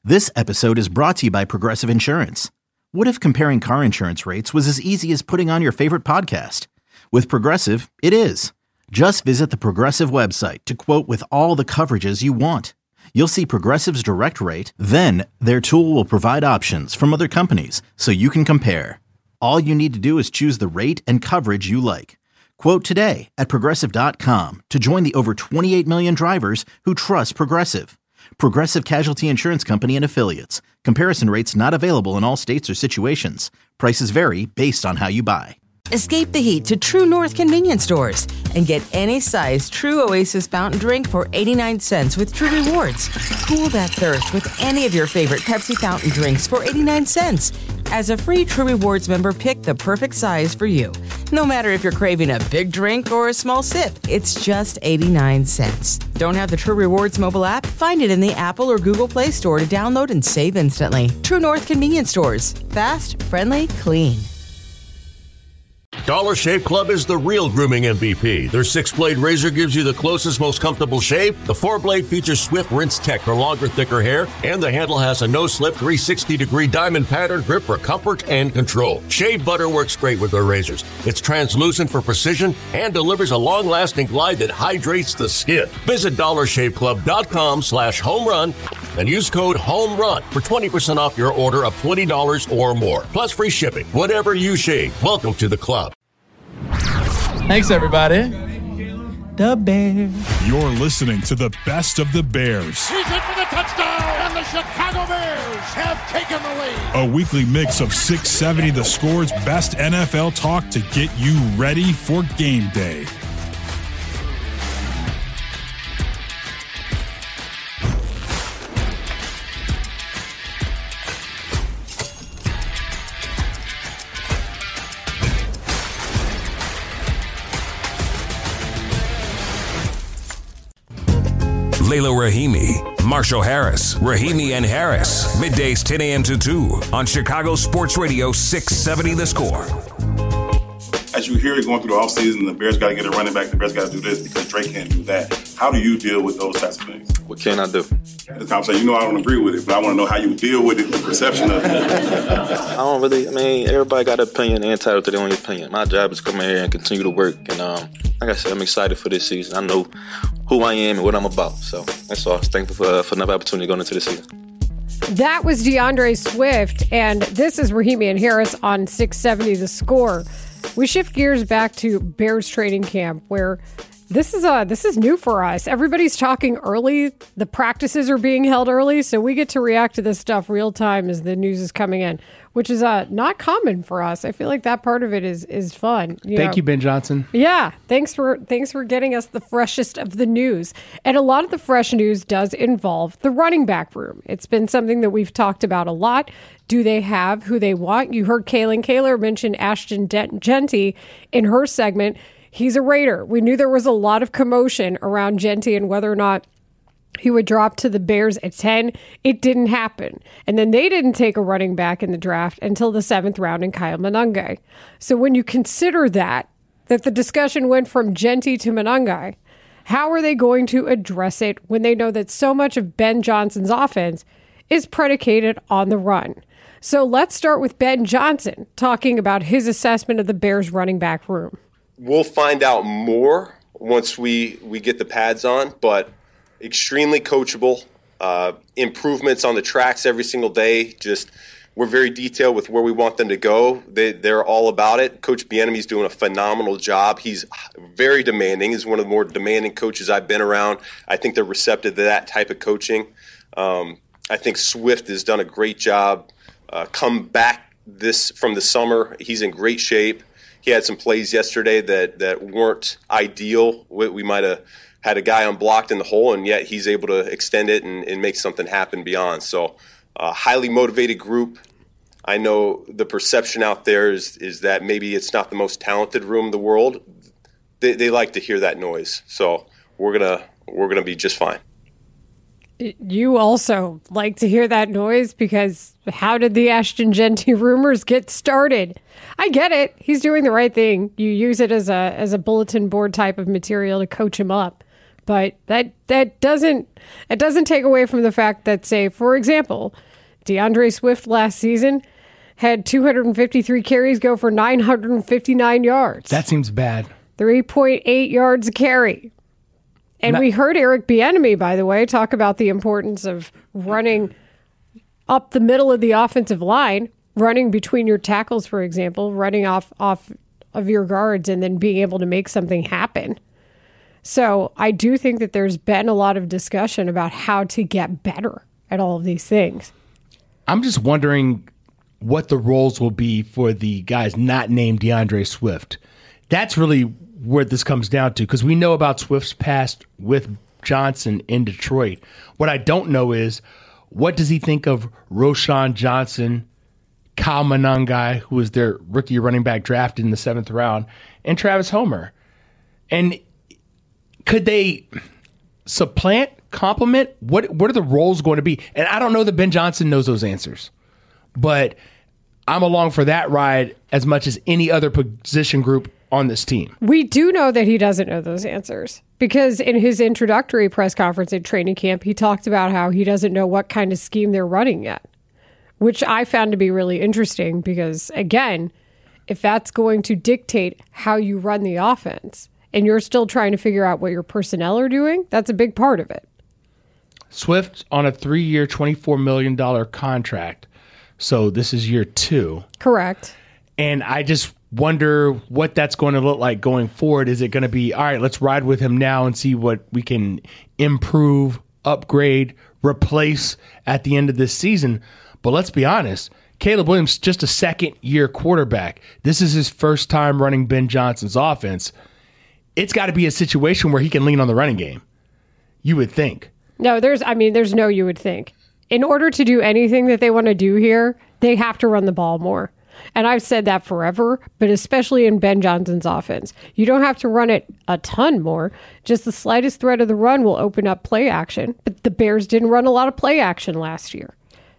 This episode is brought to you by Progressive Insurance. What if comparing car insurance rates was as easy as putting on your favorite podcast? With Progressive, it is. Just visit the Progressive website to quote with all the coverages you want. You'll see Progressive's direct rate, then their tool will provide options from other companies so you can compare. All you need to do is choose the rate and coverage you like. Quote today at Progressive.com to join the over 28 million drivers who trust Progressive. Progressive Casualty Insurance Company and Affiliates. Comparison rates not available in all states or situations. Prices vary based on how you buy. Escape the heat to True North convenience stores and get any size True Oasis fountain drink for 89 cents with True Rewards. Cool that thirst with any of your favorite Pepsi fountain drinks for 89 cents. As a free True Rewards member, pick the perfect size for you. No matter if you're craving a big drink or a small sip, it's just 89 cents. Don't have the True Rewards mobile app? Find it in the Apple or Google Play Store to download and save instantly. True North convenience stores. Fast, friendly, clean. Dollar Shave Club is the real grooming MVP. Their 6-blade razor gives you the closest, most comfortable shave. The 4-blade features swift rinse tech for longer, thicker hair. And the handle has a no-slip 360-degree diamond pattern grip for comfort and control. Shave butter works great with their razors. It's translucent for precision and delivers a long-lasting glide that hydrates the skin. Visit dollarshaveclub.com/homerun and use code HOMERUN for 20% off your order of $20 or more. Plus free shipping. Whatever you shave, welcome to the club. Thanks, everybody. The Bears. You're listening to the best of the Bears. He's in for the touchdown, and the Chicago Bears have taken the lead. A weekly mix of 670 The Score's best NFL talk to get you ready for game day. Layla Rahimi, Marshall Harris, Rahimi and Harris. Middays 10 a.m. to 2 on Chicago Sports Radio 670 The Score. As you hear it going through the offseason, the Bears got to get a running back, the Bears got to do this because Drake can't do that. How do you deal with those types of things? What can I do? At the time, I don't agree with it, but I want to know how you deal with it, the perception of it. Everybody got an opinion and entitled to their own opinion. My job is to come in here and continue to work. And like I said, I'm excited for this season. I know who I am and what I'm about. So that's all. I was thankful for another opportunity going into the season. That was DeAndre Swift, and this is Rahimi and Harris on 670 The Score. We shift gears back to Bears training camp, where this is new for us. Everybody's talking early. The practices are being held early, so we get to react to this stuff real time as the news is coming in, which is not common for us. I feel like that part of it is fun. Thank you, Ben Johnson. Yeah, thanks for getting us the freshest of the news. And a lot of the fresh news does involve the running back room. It's been something that we've talked about a lot. Do they have who they want? You heard Kaylin Kaler mention Ashton Jeanty in her segment. He's a Raider. We knew there was a lot of commotion around Jeanty and whether or not he would drop to the Bears at 10. It didn't happen. And then they didn't take a running back in the draft until the 7th round in Kyle Monangai. So when you consider that the discussion went from Jeanty to Monangai, how are they going to address it when they know that so much of Ben Johnson's offense is predicated on the run? So let's start with Ben Johnson talking about his assessment of the Bears running back room. We'll find out more once we get the pads on, but extremely coachable, improvements on the tracks every single day. Just we're very detailed with where we want them to go. They're all about it. Coach Bieniemy's doing a phenomenal job. He's very demanding. He's one of the more demanding coaches I've been around. I think they're receptive to that type of coaching. I think Swift has done a great job. Come back from the summer. He's in great shape. He had some plays yesterday that weren't ideal. We might have had a guy unblocked in the hole, and yet he's able to extend it and make something happen beyond. So highly motivated group. I know the perception out there is that maybe it's not the most talented room in the world. They like to hear that noise. So we're gonna be just fine. You also like to hear that noise because how did the Ashton Jeanty rumors get started? I get it. He's doing the right thing. You use it as a bulletin board type of material to coach him up. But that doesn't take away from the fact that, say, for example, DeAndre Swift last season had 253 carries go for 959 yards. That seems bad. 3.8 yards a carry. And we heard Eric Bieniemy, by the way, talk about the importance of running up the middle of the offensive line, running between your tackles, for example, running off of your guards and then being able to make something happen. So I do think that there's been a lot of discussion about how to get better at all of these things. I'm just wondering what the roles will be for the guys not named DeAndre Swift. That's really where this comes down to, because we know about Swift's past with Johnson in Detroit. What I don't know is, what does he think of Roschon Johnson, Kyle Monangai, who was their rookie running back drafted in the 7th round, and Travis Homer? And could they supplant, complement? What are the roles going to be? And I don't know that Ben Johnson knows those answers, but I'm along for that ride as much as any other position group on this team. We do know that he doesn't know those answers, because in his introductory press conference at training camp, he talked about how he doesn't know what kind of scheme they're running yet, which I found to be really interesting because, again, if that's going to dictate how you run the offense and you're still trying to figure out what your personnel are doing, that's a big part of it. Swift on a 3-year, $24 million contract. So this is year 2. Correct. And I just wonder what that's going to look like going forward. Is it going to be, all right, let's ride with him now and see what we can improve, upgrade, replace at the end of this season? But let's be honest, Caleb Williams, just a second-year quarterback. This is his first time running Ben Johnson's offense. It's got to be a situation where he can lean on the running game, you would think. No, there's no you would think. In order to do anything that they want to do here, they have to run the ball more. And I've said that forever, but especially in Ben Johnson's offense. You don't have to run it a ton more. Just the slightest threat of the run will open up play action. But the Bears didn't run a lot of play action last year.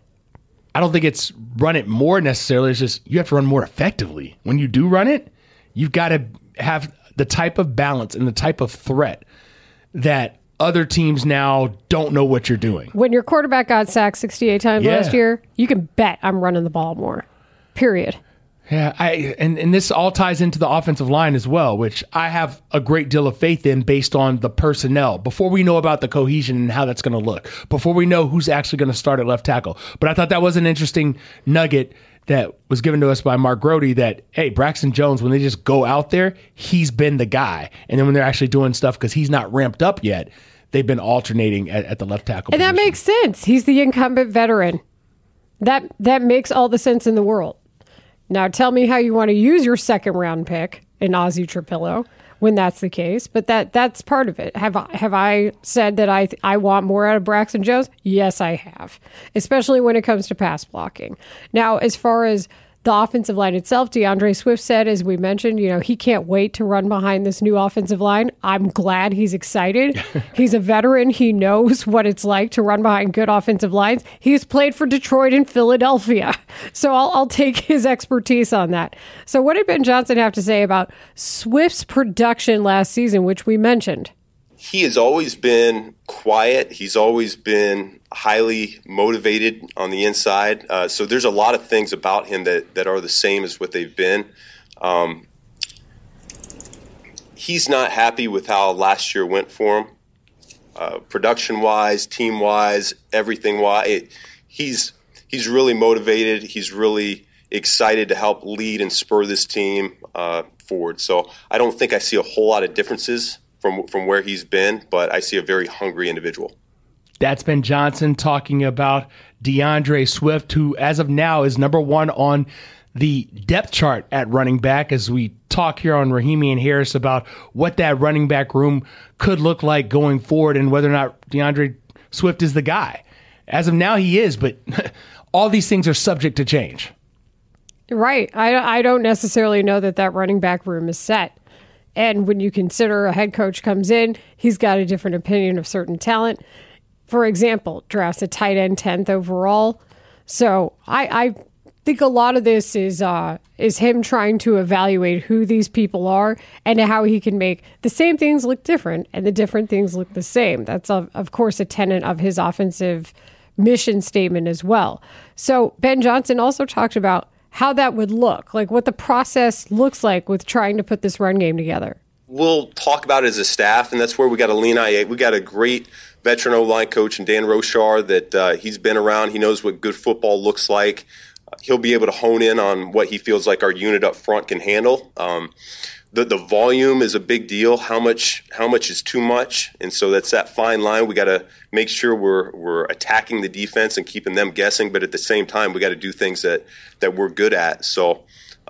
I don't think it's run it more necessarily. It's just you have to run more effectively. When you do run it, you've got to have the type of balance and the type of threat that other teams now don't know what you're doing. When your quarterback got sacked 68 times last year, you can bet I'm running the ball more. Period. Yeah, and this all ties into the offensive line as well, which I have a great deal of faith in based on the personnel. Before we know about the cohesion and how that's going to look, before we know who's actually going to start at left tackle. But I thought that was an interesting nugget that was given to us by Mark Grody that, hey, Braxton Jones, when they just go out there, he's been the guy. And then when they're actually doing stuff because he's not ramped up yet, they've been alternating at the left tackle position. And that makes sense. He's the incumbent veteran. That makes all the sense in the world. Now tell me how you want to use your second round pick in Ozzie Trapillo when that's the case. But that's part of it. Have I said that I want more out of Braxton Jones? Yes, I have. Especially when it comes to pass blocking. Now, as far as the offensive line itself, DeAndre Swift said, as we mentioned, he can't wait to run behind this new offensive line. I'm glad he's excited. He's a veteran. He knows what it's like to run behind good offensive lines. He's played for Detroit and Philadelphia. So I'll take his expertise on that. So what did Ben Johnson have to say about Swift's production last season, which we mentioned? He has always been quiet. He's always been highly motivated on the inside. So there's a lot of things about him that are the same as what they've been. He's not happy with how last year went for him. Production-wise, team-wise, everything-wise. He's really motivated. He's really excited to help lead and spur this team forward. So I don't think I see a whole lot of differences from where he's been, but I see a very hungry individual. That's Ben Johnson talking about DeAndre Swift, who as of now is number 1 on the depth chart at running back, as we talk here on Rahimi and Harris about what that running back room could look like going forward and whether or not DeAndre Swift is the guy. As of now, he is, but all these things are subject to change. Right. I don't necessarily know that running back room is set. And when you consider a head coach comes in, he's got a different opinion of certain talent. For example, drafts a tight end 10th overall. So I think a lot of this is him trying to evaluate who these people are and how he can make the same things look different and the different things look the same. That's, of course, a tenet of his offensive mission statement as well. So Ben Johnson also talked about how that would look, like what the process looks like with trying to put this run game together. We'll talk about it as a staff, and that's where we got to lean on. We got a great veteran O-line coach in Dan Rochar that he's been around. He knows what good football looks like. He'll be able to hone in on what he feels like our unit up front can handle. The volume is a big deal. How much is too much? And so that's that fine line. We got to make sure we're attacking the defense and keeping them guessing, but at the same time, we got to do things that we're good at. So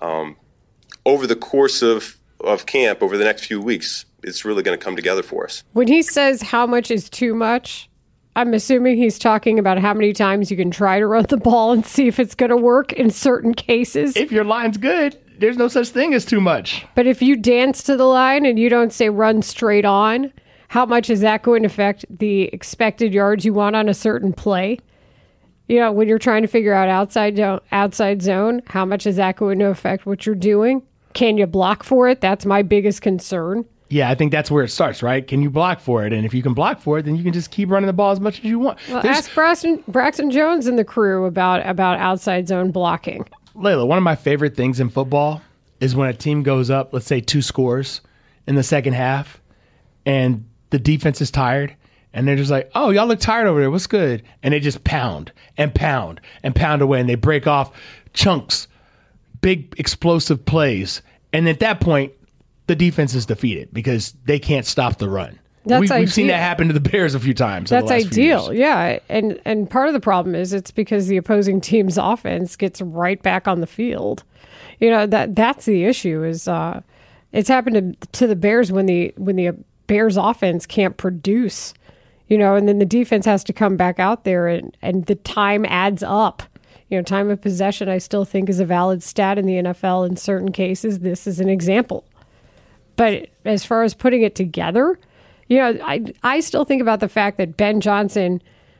over the course of camp, over the next few weeks, it's really going to come together for us. When he says how much is too much, I'm assuming he's talking about how many times you can try to run the ball and see if it's going to work in certain cases. If your line's good, there's no such thing as too much. But if you dance to the line and you don't say run straight on, how much is that going to affect the expected yards you want on a certain play? You know, when you're trying to figure out outside zone, how much is that going to affect what you're doing? Can you block for it? That's my biggest concern. Yeah, I think that's where it starts, right? Can you block for it? And if you can block for it, then you can just keep running the ball as much as you want. Well, ask Braxton Jones and the crew about outside zone blocking. Layla, one of my favorite things in football is when a team goes up, let's say 2 scores in the second half, and the defense is tired, and they're just like, oh, y'all look tired over there. What's good? And they just pound and pound and pound away, and they break off chunks, big explosive plays. And at that point, the defense is defeated because they can't stop the run. We've seen that happen to the Bears a few times. That's ideal, yeah. And part of the problem is it's because the opposing team's offense gets right back on the field. You know, that's the issue. Is it's happened to the Bears when the Bears offense can't produce. You know, and then the defense has to come back out there, and the time adds up. You know, time of possession I still think is a valid stat in the NFL in certain cases. This is an example. But as far as putting it together, you know, I still think about the fact that Ben Johnson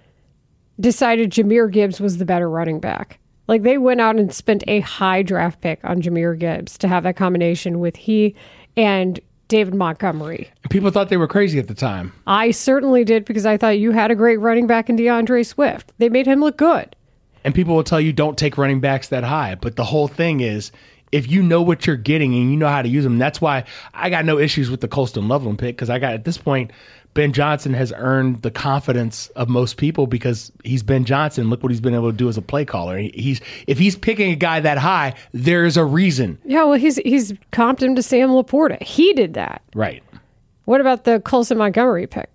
decided Jahmyr Gibbs was the better running back. Like, they went out and spent a high draft pick on Jahmyr Gibbs to have that combination with he and David Montgomery. People thought they were crazy at the time. I certainly did, because I thought you had a great running back in DeAndre Swift. They made him look good. And people will tell you don't take running backs that high. But the whole thing is, if you know what you're getting and you know how to use them, that's why I got no issues with the Colston Loveland pick, because at this point, Ben Johnson has earned the confidence of most people because he's Ben Johnson. Look what he's been able to do as a play caller. If he's picking a guy that high, there's a reason. Yeah, well, he's comped him to Sam Laporta. He did that. Right. What about the Colson Montgomery pick?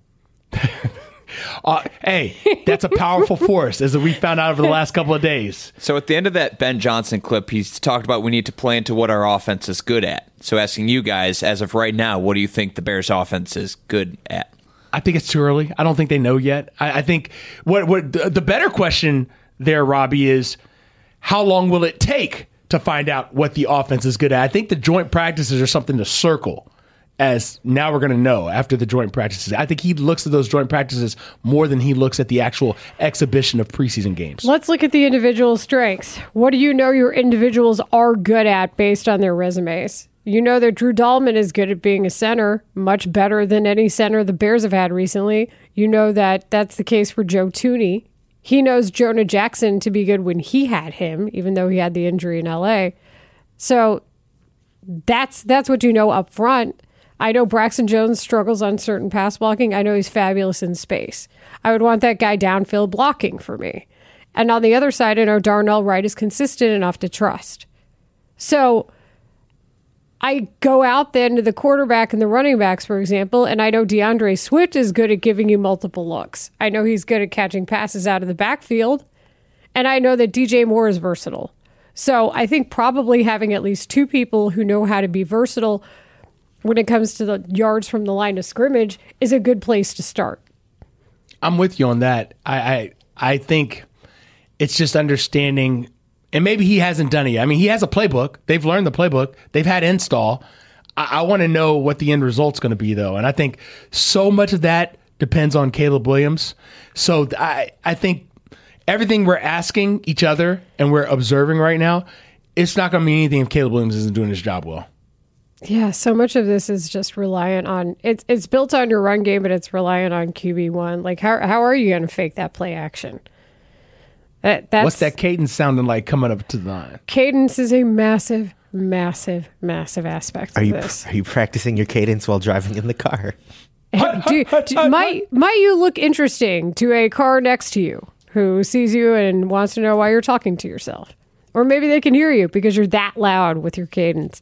Hey, that's a powerful force, as we found out over the last couple of days. So at the end of that Ben Johnson clip, he's talked about we need to play into what our offense is good at. So asking you guys, as of right now, what do you think the Bears' offense is good at? I think it's too early. I don't think they know yet. I think what the better question there, Robbie, is how long will it take to find out what the offense is good at? I think the joint practices are something to circle, as now we're going to know after the joint practices. I think he looks at those joint practices more than he looks at the actual exhibition of preseason games. Let's look at the individual strengths. What do you know your individuals are good at based on their resumes? You know that Drew Dahlman is good at being a center, much better than any center the Bears have had recently. You know that that's the case for Joe Thuney. He knows Jonah Jackson to be good when he had him, even though he had the injury in LA. So that's what you know up front. I know Braxton Jones struggles on certain pass blocking. I know he's fabulous in space. I would want that guy downfield blocking for me. And on the other side, I know Darnell Wright is consistent enough to trust. So I go out then to the quarterback and the running backs, for example, and I know DeAndre Swift is good at giving you multiple looks. I know he's good at catching passes out of the backfield. And I know that DJ Moore is versatile. So I think probably having at least 2 people who know how to be versatile when it comes to the yards from the line of scrimmage is a good place to start. I'm with you on that. I think it's just understanding, and maybe he hasn't done it yet. I mean, he has a playbook. They've learned the playbook. They've had install. I want to know what the end result's going to be, though. And I think so much of that depends on Caleb Williams. So I think everything we're asking each other and we're observing right now, it's not going to mean anything if Caleb Williams isn't doing his job well. Yeah, so much of this is just reliant on it's built on your run game, but it's reliant on QB1. Like how are you going to fake that play action? What's that cadence sounding like coming up to the line? Cadence is a massive aspect of this. Are you practicing your cadence while driving in the car? Might you look interesting to a car next to you who sees you and wants to know why you're talking to yourself? Or maybe they can hear you because you're that loud with your cadence.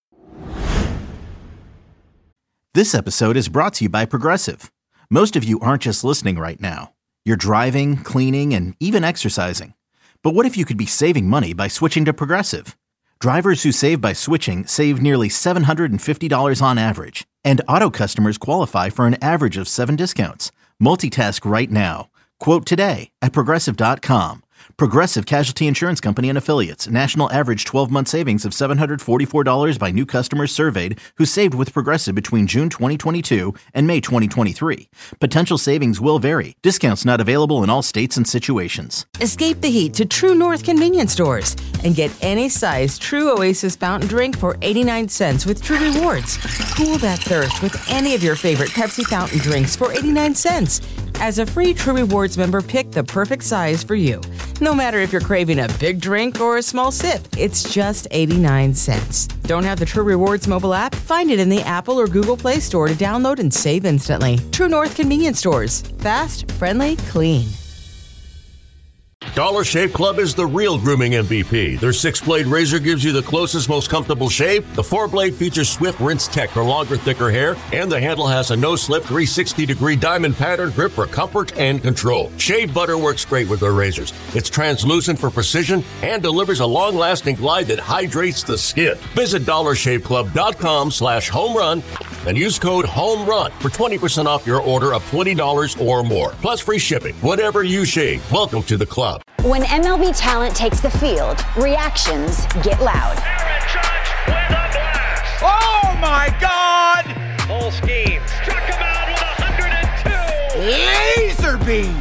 This episode is brought to you by Progressive. Most of you aren't just listening right now. You're driving, cleaning, and even exercising. But what if you could be saving money by switching to Progressive? Drivers who save by switching save nearly $750 on average. And auto customers qualify for an average of 7 discounts. Multitask right now. Quote today at Progressive.com. Progressive Casualty Insurance Company and Affiliates. National average 12-month savings of $744 by new customers surveyed who saved with Progressive between June 2022 and May 2023. Potential savings will vary. Discounts not available in all states and situations. Escape the heat to True North convenience stores and get any size True Oasis fountain drink for 89 cents with True Rewards. Cool that thirst with any of your favorite Pepsi fountain drinks for 89 cents. As a free True Rewards member, pick the perfect size for you. No matter if you're craving a big drink or a small sip, it's just 89 cents. Don't have the True Rewards mobile app? Find it in the Apple or Google Play Store to download and save instantly. True North convenience stores. Fast, friendly, clean. Dollar Shave Club is the real grooming MVP. Their 6-blade razor gives you the closest, most comfortable shave. The 4-blade features swift rinse tech for longer, thicker hair, and the handle has a no-slip 360-degree diamond pattern grip for comfort and control. Shave butter works great with their razors. It's translucent for precision and delivers a long-lasting glide that hydrates the skin. Visit DollarShaveClub.com/homerun and use code HOMERUN for 20% off your order of $20 or more. Plus free shipping. Whatever you shave, welcome to the club. When MLB talent takes the field, reactions get loud. Aaron Judge with a blast. Oh my God! Full scheme. Struck him out with 102. Laser beam.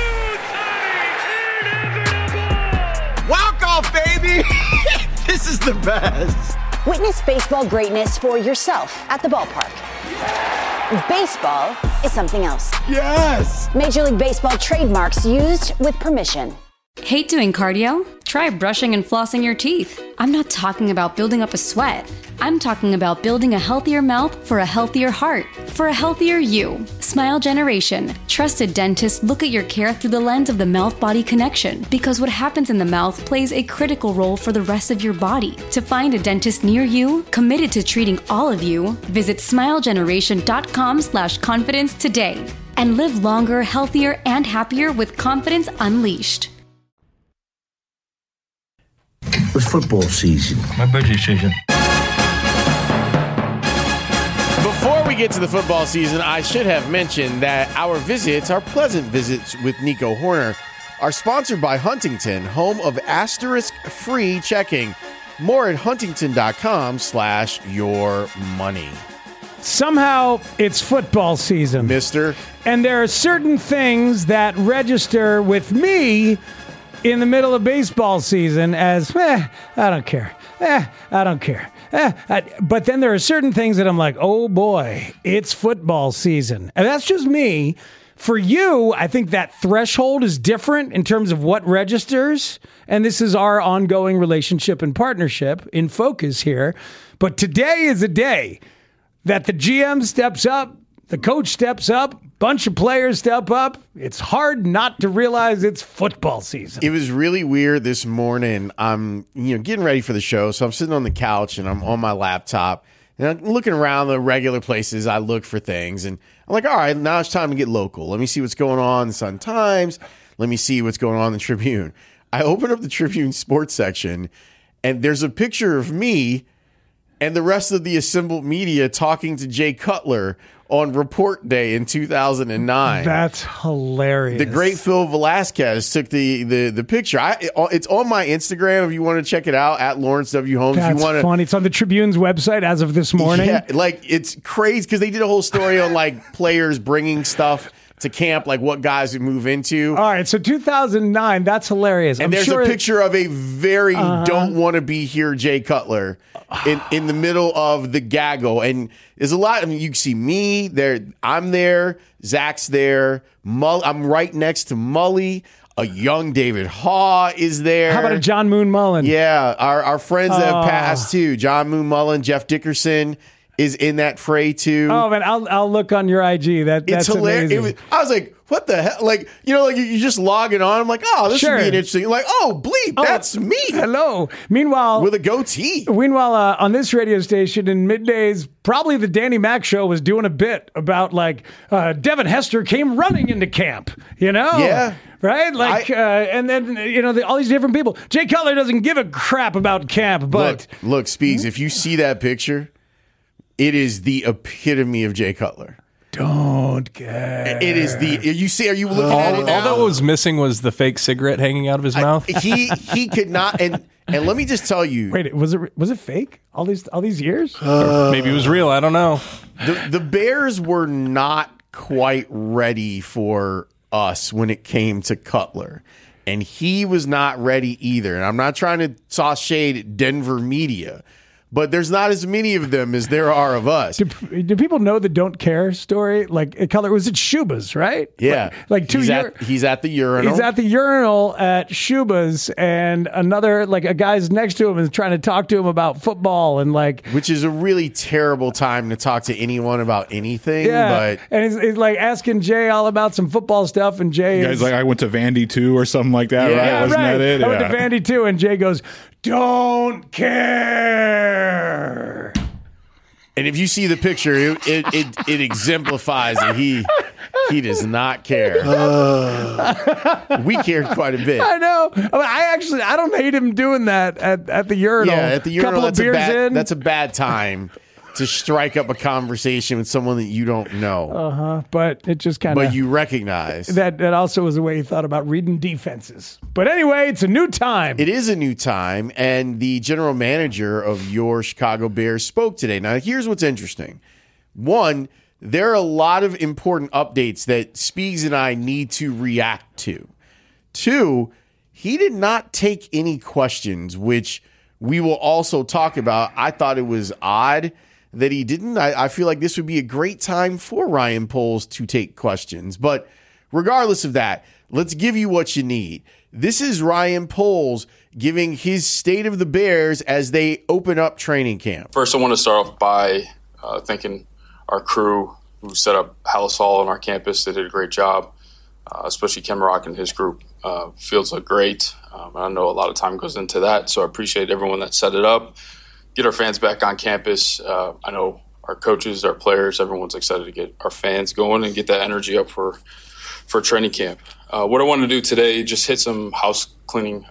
Walk off, baby. This is the best. Witness baseball greatness for yourself at the ballpark. Baseball is something else. Yes! Major League Baseball trademarks used with permission. Hate doing cardio? Try brushing and flossing your teeth. I'm not talking about building up a sweat. I'm talking about building a healthier mouth for a healthier heart, for a healthier you. Smile Generation. Trusted dentists look at your care through the lens of the mouth-body connection, because what happens in the mouth plays a critical role for the rest of your body. To find a dentist near you, committed to treating all of you, visit smilegeneration.com/confidence today and live longer, healthier, and happier with confidence unleashed. It's football season. My birthday season. Before we get to the football season, I should have mentioned that our pleasant visits with Nico Horner, are sponsored by Huntington, home of asterisk-free checking. More at huntington.com/yourmoney. Somehow it's football season, mister. And there are certain things that register with me in the middle of baseball season as, I don't care. I don't care. But then there are certain things that I'm like, oh boy, it's football season. And that's just me. For you, I think that threshold is different in terms of what registers. And this is our ongoing relationship and partnership in focus here. But today is a day that the GM steps up, the coach steps up, bunch of players step up. It's hard not to realize it's football season. It was really weird this morning. I'm getting ready for the show, so I'm sitting on the couch and I'm on my laptop and I'm looking around the regular places I look for things, and I'm like, all right, now it's time to get local. Let me see what's going on in the Sun-Times. Let me see what's going on in the Tribune. I open up the Tribune sports section, and there's a picture of me and the rest of the assembled media talking to Jay Cutler on report day in 2009. That's hilarious. The great Phil Velasquez took the picture. It's on my Instagram if you want to check it out, at Lawrence W. Holmes. That's if you want to, funny. It's on the Tribune's website as of this morning. Yeah, like it's crazy because they did a whole story on like players bringing stuff to camp, like what guys would move into. All right, so 2009, that's hilarious. And there's a picture of a very don't want to be here Jay Cutler in the middle of the gaggle. And there's a lot. I mean, you can see me there. I'm there. Zach's there. I'm right next to Mully. A young David Haw is there. How about a John Moon Mullen? Yeah, our friends that have passed too. John Moon Mullen, Jeff Dickerson is in that fray too. Oh man, I'll look on your IG. That's hilarious. I was like, what the hell? Like, like you're just logging on. I'm like, oh, this would be an interesting. Like, oh, bleep, that's me. Hello. Meanwhile, with a goatee. Meanwhile, on this radio station in middays, probably the Danny Mac show was doing a bit about like Devin Hester came running into camp. Yeah. Right? Like, and then, all these different people. Jay Cutler doesn't give a crap about camp, but. Look, Speaks, if you see that picture, it is the epitome of Jay Cutler. Don't care. It is are you looking at it now? All that was missing was the fake cigarette hanging out of his mouth. He could not, and let me just tell you. Wait, was it fake? All these years? Maybe it was real. I don't know. The Bears were not quite ready for us when it came to Cutler, and he was not ready either. And I'm not trying to toss shade at Denver media, but there's not as many of them as there are of us. Do people know the don't care story? Like, Cutler was at Schuba's, right? Yeah. Like he's at the urinal. He's at the urinal at Schuba's, and a guy's next to him and trying to talk to him about football and which is a really terrible time to talk to anyone about anything. Yeah. But and he's like asking Jay all about some football stuff, and Jay guy's like, I went to Vandy too, or something like that, right? Yeah, Wasn't that it? I went to Vandy too, and Jay goes, don't care. And if you see the picture, it exemplifies that he does not care. We cared quite a bit. I know. I don't hate him doing that at the urinal. Yeah, at the urinal, that's that's a bad time to strike up a conversation with someone that you don't know. But it just kind of. But you recognize that also was the way he thought about reading defenses. But anyway, it's a new time. It is a new time, and the general manager of your Chicago Bears spoke today. Now, here's what's interesting. One, there are a lot of important updates that Speaks and I need to react to. Two, he did not take any questions, which we will also talk about. I thought it was odd that he didn't. I feel like this would be a great time for Ryan Poles to take questions. But regardless of that, let's give you what you need. This is Ryan Poles giving his state of the Bears as they open up training camp. First, I want to start off by thanking our crew who set up Hallis Hall on our campus. They did a great job, especially Ken Rock and his group. Fields look great. I know a lot of time goes into that, so I appreciate everyone that set it up. Get our fans back on campus. I know our coaches, our players, everyone's excited to get our fans going and get that energy up for training camp. What I want to do today, just hit some house cleaning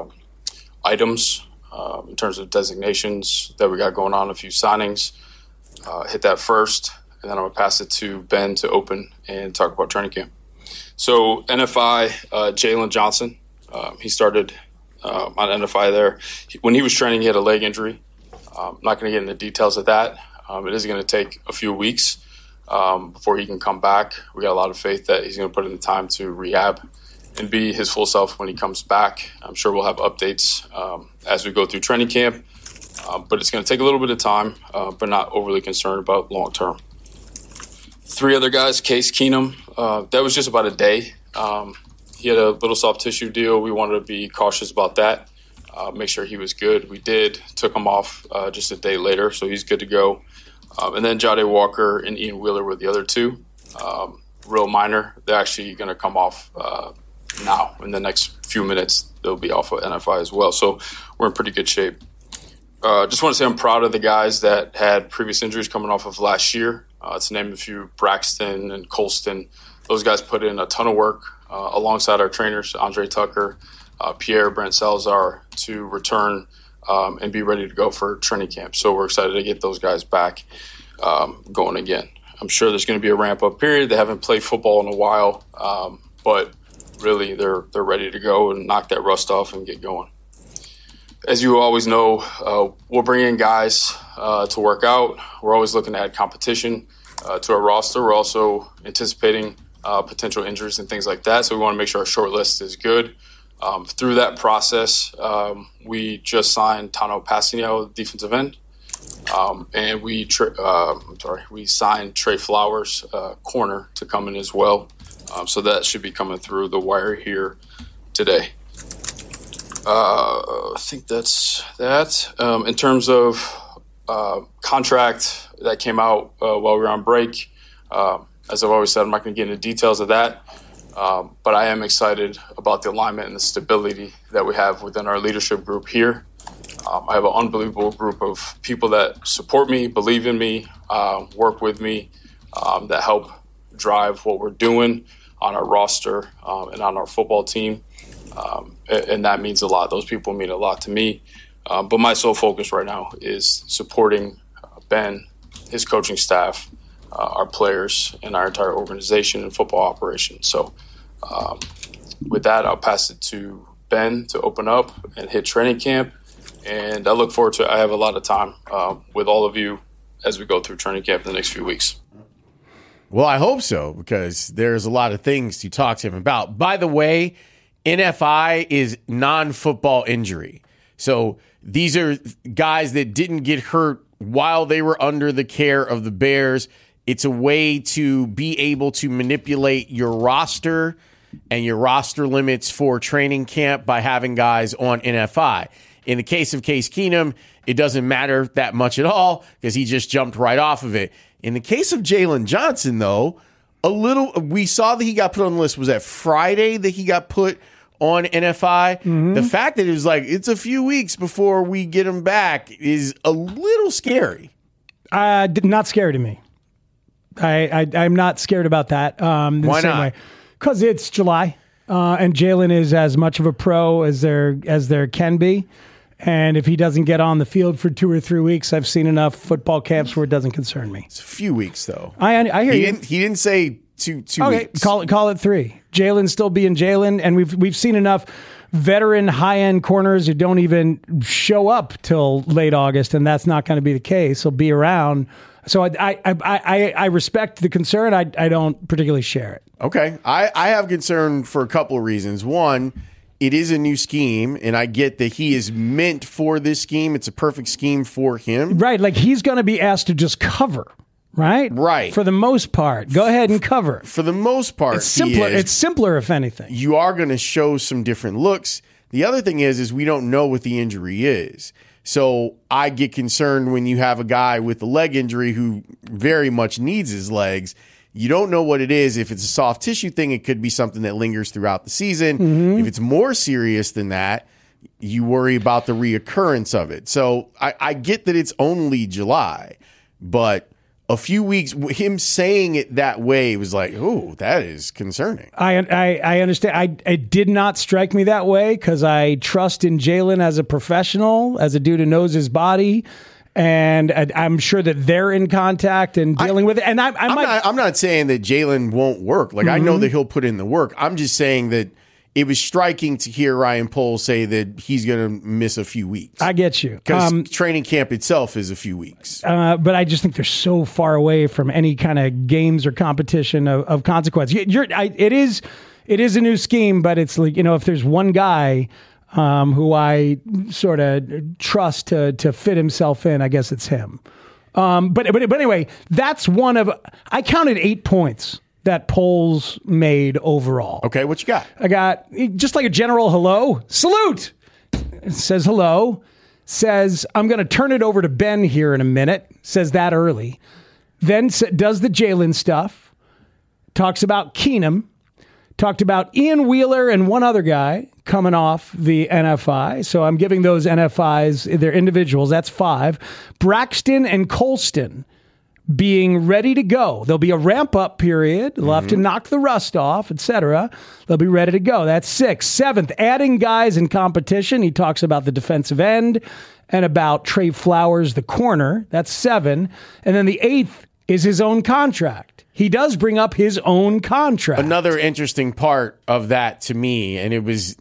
items in terms of designations that we got going on, a few signings. Hit that first, and then I'm going to pass it to Ben to open and talk about training camp. So NFI, Jalen Johnson, he started on NFI there. When he was training, he had a leg injury. I'm not going to get into details of that. It is going to take a few weeks before he can come back. We got a lot of faith that he's going to put in the time to rehab and be his full self when he comes back. I'm sure we'll have updates as we go through training camp, but it's going to take a little bit of time, but not overly concerned about long term. Three other guys, Case Keenum, that was just about a day. He had a little soft tissue deal. We wanted to be cautious about that, make sure he was good. We did, took him off just a day later, so he's good to go. And then Jade Walker and Ian Wheeler were the other two. Real minor. They're actually going to come off now. In the next few minutes, they'll be off of NFI as well. So we're in pretty good shape. Just want to say I'm proud of the guys that had previous injuries coming off of last year. To name a few, Braxton and Colston. Those guys put in a ton of work alongside our trainers, Andre Tucker, Pierre, Brent Salazar, to return and be ready to go for training camp. So we're excited to get those guys back going again. I'm sure there's going to be a ramp-up period. They haven't played football in a while, but really they're ready to go and knock that rust off and get going. As you always know, we'll bring in guys to work out. We're always looking to add competition to our roster. We're also anticipating potential injuries and things like that. So we want to make sure our short list is good. Through that process, we just signed Tano Passinio, defensive end, and we signed Trey Flowers, corner, to come in as well. So that should be coming through the wire here today. I think that's that. In terms of contract that came out while we were on break, as I've always said, I'm not going to get into details of that. But I am excited about the alignment and the stability that we have within our leadership group here. I have an unbelievable group of people that support me, believe in me, work with me, that help drive what we're doing on our roster and on our football team. And that means a lot. Those people mean a lot to me. But my sole focus right now is supporting Ben, his coaching staff, our players, and our entire organization and football operation. So with that, I'll pass it to Ben to open up and hit training camp. And I look forward to it. I have a lot of time with all of you as we go through training camp in the next few weeks. Well, I hope so, because there's a lot of things to talk to him about. By the way, NFI is non-football injury. So these are guys that didn't get hurt while they were under the care of the Bears. It's a way to be able to manipulate your roster and your roster limits for training camp by having guys on NFI. In the case of Case Keenum, it doesn't matter that much at all because he just jumped right off of it. In the case of Jalen Johnson, though, we saw that he got put on the list. Was that Friday that he got put on NFI? Mm-hmm. The fact that it was like it's a few weeks before we get him back is a little scary. Not scary to me. I'm not scared about that. Why not? Because it's July, and Jalen is as much of a pro as there can be. And if he doesn't get on the field for 2 or 3 weeks, I've seen enough football camps where it doesn't concern me. It's a few weeks, though. I hear you. He didn't say two okay, weeks. Call it 3. Jalen still being Jalen, and we've seen enough veteran high-end corners who don't even show up till late August, and that's not going to be the case. He'll be around. So I respect the concern. I don't particularly share it. Okay. I have concern for a couple of reasons. One, it is a new scheme, and I get that he is meant for this scheme. It's a perfect scheme for him. Right. Like he's going to be asked to just cover, right? Right. For the most part. Go ahead and cover. For the most part, it's simpler. It's simpler, if anything. You are going to show some different looks. The other thing is we don't know what the injury is. So I get concerned when you have a guy with a leg injury who very much needs his legs. You don't know what it is. If it's a soft tissue thing, it could be something that lingers throughout the season. Mm-hmm. If it's more serious than that, you worry about the reoccurrence of it. So I get that it's only July, but a few weeks, him saying it that way was like, oh, that is concerning. I understand. It did not strike me that way because I trust in Jalen as a professional, as a dude who knows his body. And I'm sure that they're in contact and dealing with it. And I'm not saying that Jalen won't work. Like, I know that he'll put in the work. I'm just saying that it was striking to hear Ryan Poles say that he's going to miss a few weeks. I get you. Because training camp itself is a few weeks. But I just think they're so far away from any kind of games or competition of consequence. It is a new scheme, but it's like, if there's one guy who I sort of trust to fit himself in, I guess it's him. But anyway, that's one of, I counted 8 points that Poles made overall. Okay, what you got? I got just like a general hello, salute. It says hello, says I'm going to turn it over to Ben here in a minute, says that early. Then does the Jalen stuff, talks about Keenum, talked about Ian Wheeler and one other guy coming off the NFI. So I'm giving those NFIs, they're individuals. That's 5. Braxton and Colston being ready to go. There'll be a ramp-up period. They'll have to knock the rust off, etc. They'll be ready to go. That's 6. 7th, adding guys in competition. He talks about the defensive end and about Trey Flowers, the corner. That's 7. And then the 8th is his own contract. He does bring up his own contract. Another interesting part of that to me, and it was,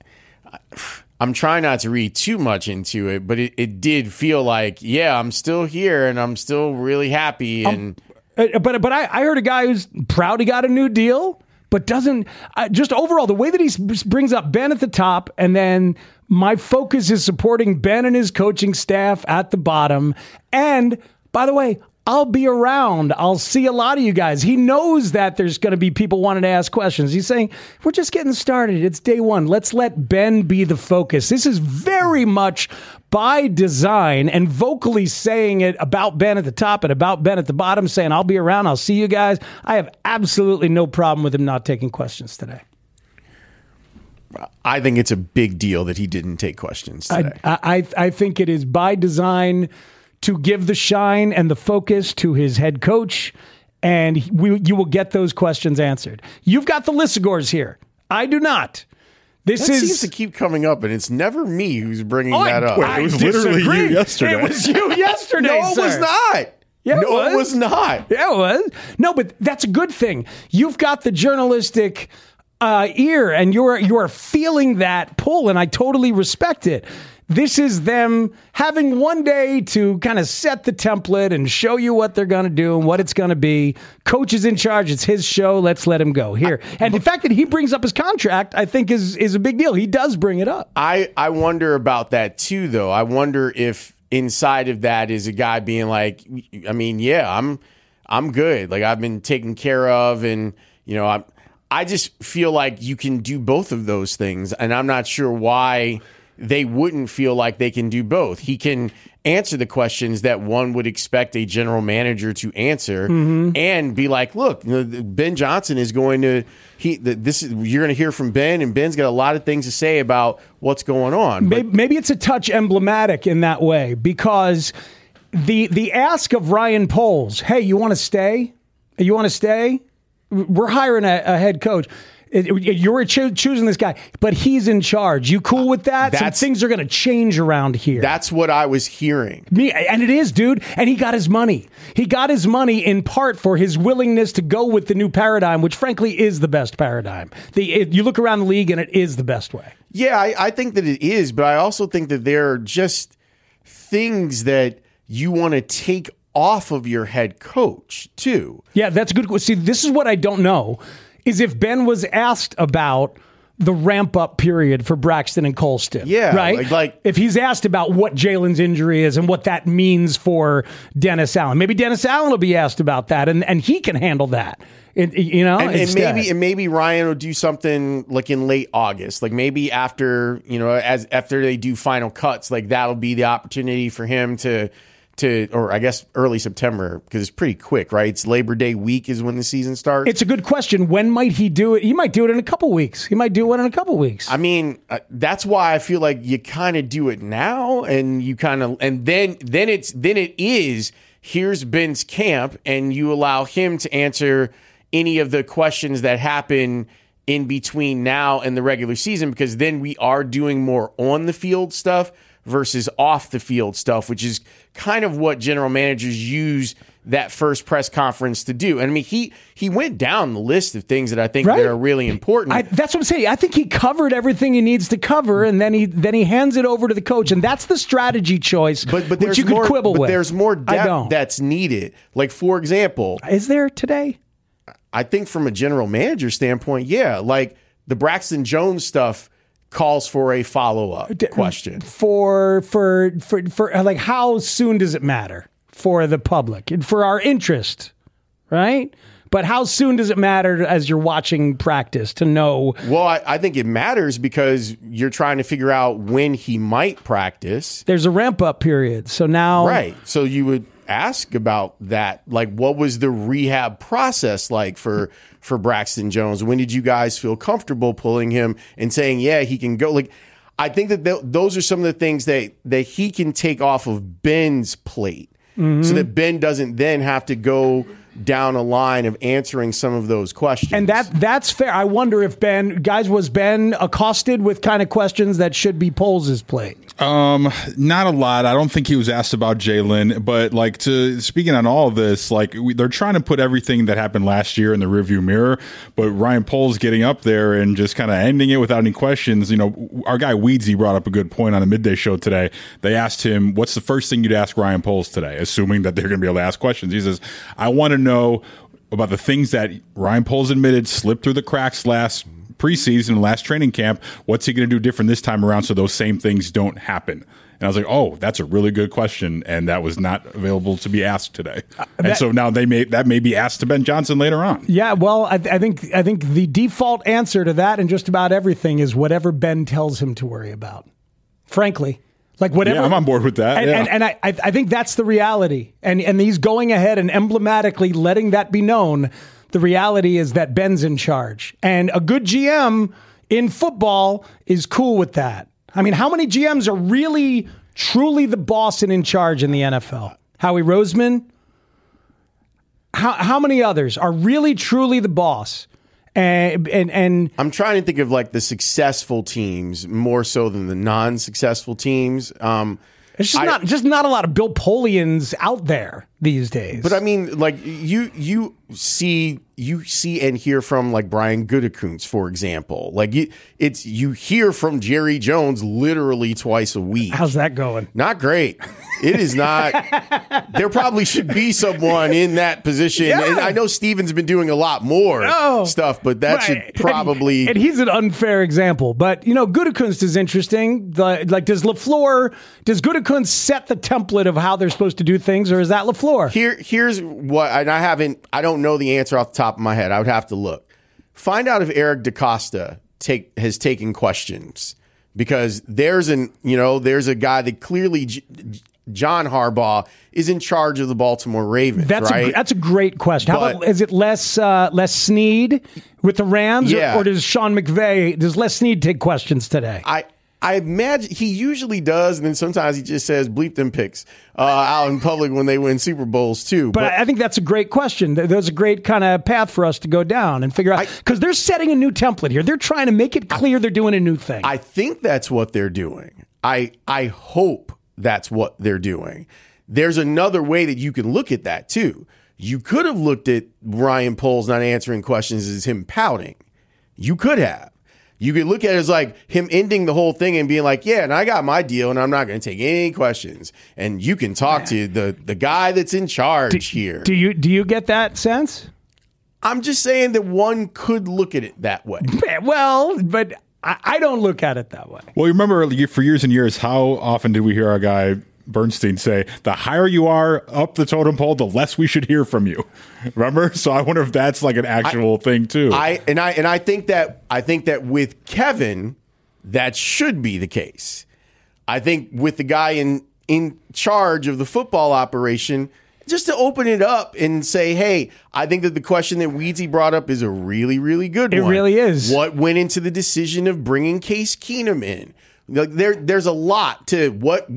I'm trying not to read too much into it, but it did feel like, yeah, I'm still here and I'm still really happy. And But I heard a guy who's proud he got a new deal, but doesn't just overall the way that he brings up Ben at the top, and then my focus is supporting Ben and his coaching staff at the bottom. And by the way, I'll be around. I'll see a lot of you guys. He knows that there's going to be people wanting to ask questions. He's saying, we're just getting started. It's day one. Let's let Ben be the focus. This is very much by design, and vocally saying it about Ben at the top and about Ben at the bottom, saying, I'll be around. I'll see you guys. I have absolutely no problem with him not taking questions today. I think it's a big deal that he didn't take questions today. I think it is by design to give the shine and the focus to his head coach, and you will get those questions answered. You've got the Lissagors here. I do not. That seems to keep coming up, and it's never me who's bringing that up. It was literally you yesterday. It was you yesterday, No, it was not. Yeah, it was not. Yeah, it was. No, but that's a good thing. You've got the journalistic ear, and you are feeling that pull, and I totally respect it. This is them having one day to kind of set the template and show you what they're going to do and what it's going to be. Coach is in charge. It's his show. Let's let him go here. And the fact that he brings up his contract, I think, is a big deal. He does bring it up. I wonder about that, too, though. I wonder if inside of that is a guy being like, I mean, yeah, I'm good. Like, I've been taken care of, and, you know, I just feel like you can do both of those things, and I'm not sure why they wouldn't feel like they can do both. He can answer the questions that one would expect a general manager to answer, and be like, look, Ben Johnson is going to you're going to hear from Ben, and Ben's got a lot of things to say about what's going on. Maybe it's a touch emblematic in that way, because the ask of Ryan Poles, hey, you want to stay? You want to stay? We're hiring a head coach. You're choosing this guy, but he's in charge. You cool with that? Some things are going to change around here. That's what I was hearing. And it is, dude. And he got his money. He got his money in part for his willingness to go with the new paradigm, which frankly is the best paradigm. You look around the league and it is the best way. Yeah, I think that it is, but I also think that there are just things that you want to take off of your head coach, too. Yeah, that's good. See, this is what I don't know. Is if Ben was asked about the ramp-up period for Braxton and Colston. Yeah. Right? Like if he's asked about what Jalen's injury is and what that means for Dennis Allen. Maybe Dennis Allen will be asked about that, and he can handle that. And maybe Ryan will do something like in late August. Like maybe after they do final cuts, like that'll be the opportunity for him to or I guess early September, because it's pretty quick, right? It's Labor Day week is when the season starts. It's a good question. When might he do it? He might do it in a couple weeks. He might do one in a couple weeks. I mean, that's why I feel like you kind of do it now, and you kind of, and then it is, here's Ben's camp, and you allow him to answer any of the questions that happen in between now and the regular season, because then we are doing more on the field stuff versus off the field stuff, which is kind of what general managers use that first press conference to do. And I mean, he went down the list of things that I think that are really important. That's what I'm saying. I think he covered everything he needs to cover, and then he hands it over to the coach, and that's the strategy choice. But which you could quibble with. There's more depth that's needed. Like, for example, is there today? I think from a general manager standpoint, yeah, like the Braxton Jones stuff calls for a follow-up question. For like, how soon does it matter for the public and for our interest, right? But how soon does it matter as you're watching practice to know? Well, I think it matters because you're trying to figure out when he might practice. There's a ramp-up period, so now... Right, so you would ask about that. Like, what was the rehab process like for Braxton Jones? When did you guys feel comfortable pulling him and saying, yeah, he can go? Like, I think that those are some of the things that he can take off of Ben's plate, so that Ben doesn't then have to go down a line of answering some of those questions. And that's fair. I wonder if was Ben accosted with kind of questions that should be Poles' plate? Not a lot. I don't think he was asked about Jalen, but speaking on all of this, they're trying to put everything that happened last year in the rearview mirror, but Ryan Poles getting up there and just kind of ending it without any questions. Our guy Weedsy brought up a good point on the midday show today. They asked him, what's the first thing you'd ask Ryan Poles today, assuming that they're going to be able to ask questions. He says, I want to know about the things that Ryan Poles admitted slipped through the cracks last preseason, last training camp. What's he going to do different this time around so those same things don't happen? And I was like, oh, that's a really good question, and that was not available to be asked today. And so now that may be asked to Ben Johnson later on. Yeah, well, I think the default answer to that and just about everything is whatever Ben tells him to worry about. Frankly. Whatever. Yeah, I'm on board with that. And I think that's the reality. And he's going ahead and emblematically letting that be known. The reality is that Ben's in charge. And a good GM in football is cool with that. I mean, how many GMs are really, truly the boss and in charge in the NFL? Howie Roseman? How many others are really, truly the boss? And I'm trying to think of the successful teams more so than the non-successful teams. It's just not a lot of Bill Polians out there these days. But I mean, you see and hear from Brian Gutekunst, for example. You hear from Jerry Jones literally twice a week. How's that going? Not great. It is not. There probably should be someone in that position. Yeah. And I know Steven's been doing a lot more stuff, but that should probably. And he's an unfair example. But, Gutekunst is interesting. Does Gutekunst set the template of how they're supposed to do things, or is that LaFleur? Here's what, and I don't know the answer off the top of my head. I would have to look. Find out if Eric DeCosta has taken questions, because there's a guy that clearly John Harbaugh is in charge of the Baltimore Ravens. That's a great question. How about, is it Les Snead with the Rams, or does Sean McVay? Does Les Snead take questions today? I imagine he usually does, and then sometimes he just says bleep them picks out in public when they win Super Bowls too. But I think that's a great question. There's a great kind of path for us to go down and figure out, because they're setting a new template here. They're trying to make it clear they're doing a new thing. I think that's what they're doing. I hope that's what they're doing. There's another way that you can look at that too. You could have looked at Ryan Poles not answering questions as him pouting. You could have. You could look at it as him ending the whole thing and being yeah, and I got my deal and I'm not going to take any questions. And you can talk to the guy that's in charge here. Do you get that sense? I'm just saying that one could look at it that way. Well, but I don't look at it that way. Well, you remember for years and years, how often did we hear our guy Bernstein say, the higher you are up the totem pole, the less we should hear from you. Remember? So I wonder if that's an actual thing too. I think that with Kevin, that should be the case. I think with the guy in charge of the football operation, just to open it up and say, hey, I think that the question that Weedsy brought up is a really, really good one. It really is. What went into the decision of bringing Case Keenum in? There's a lot to what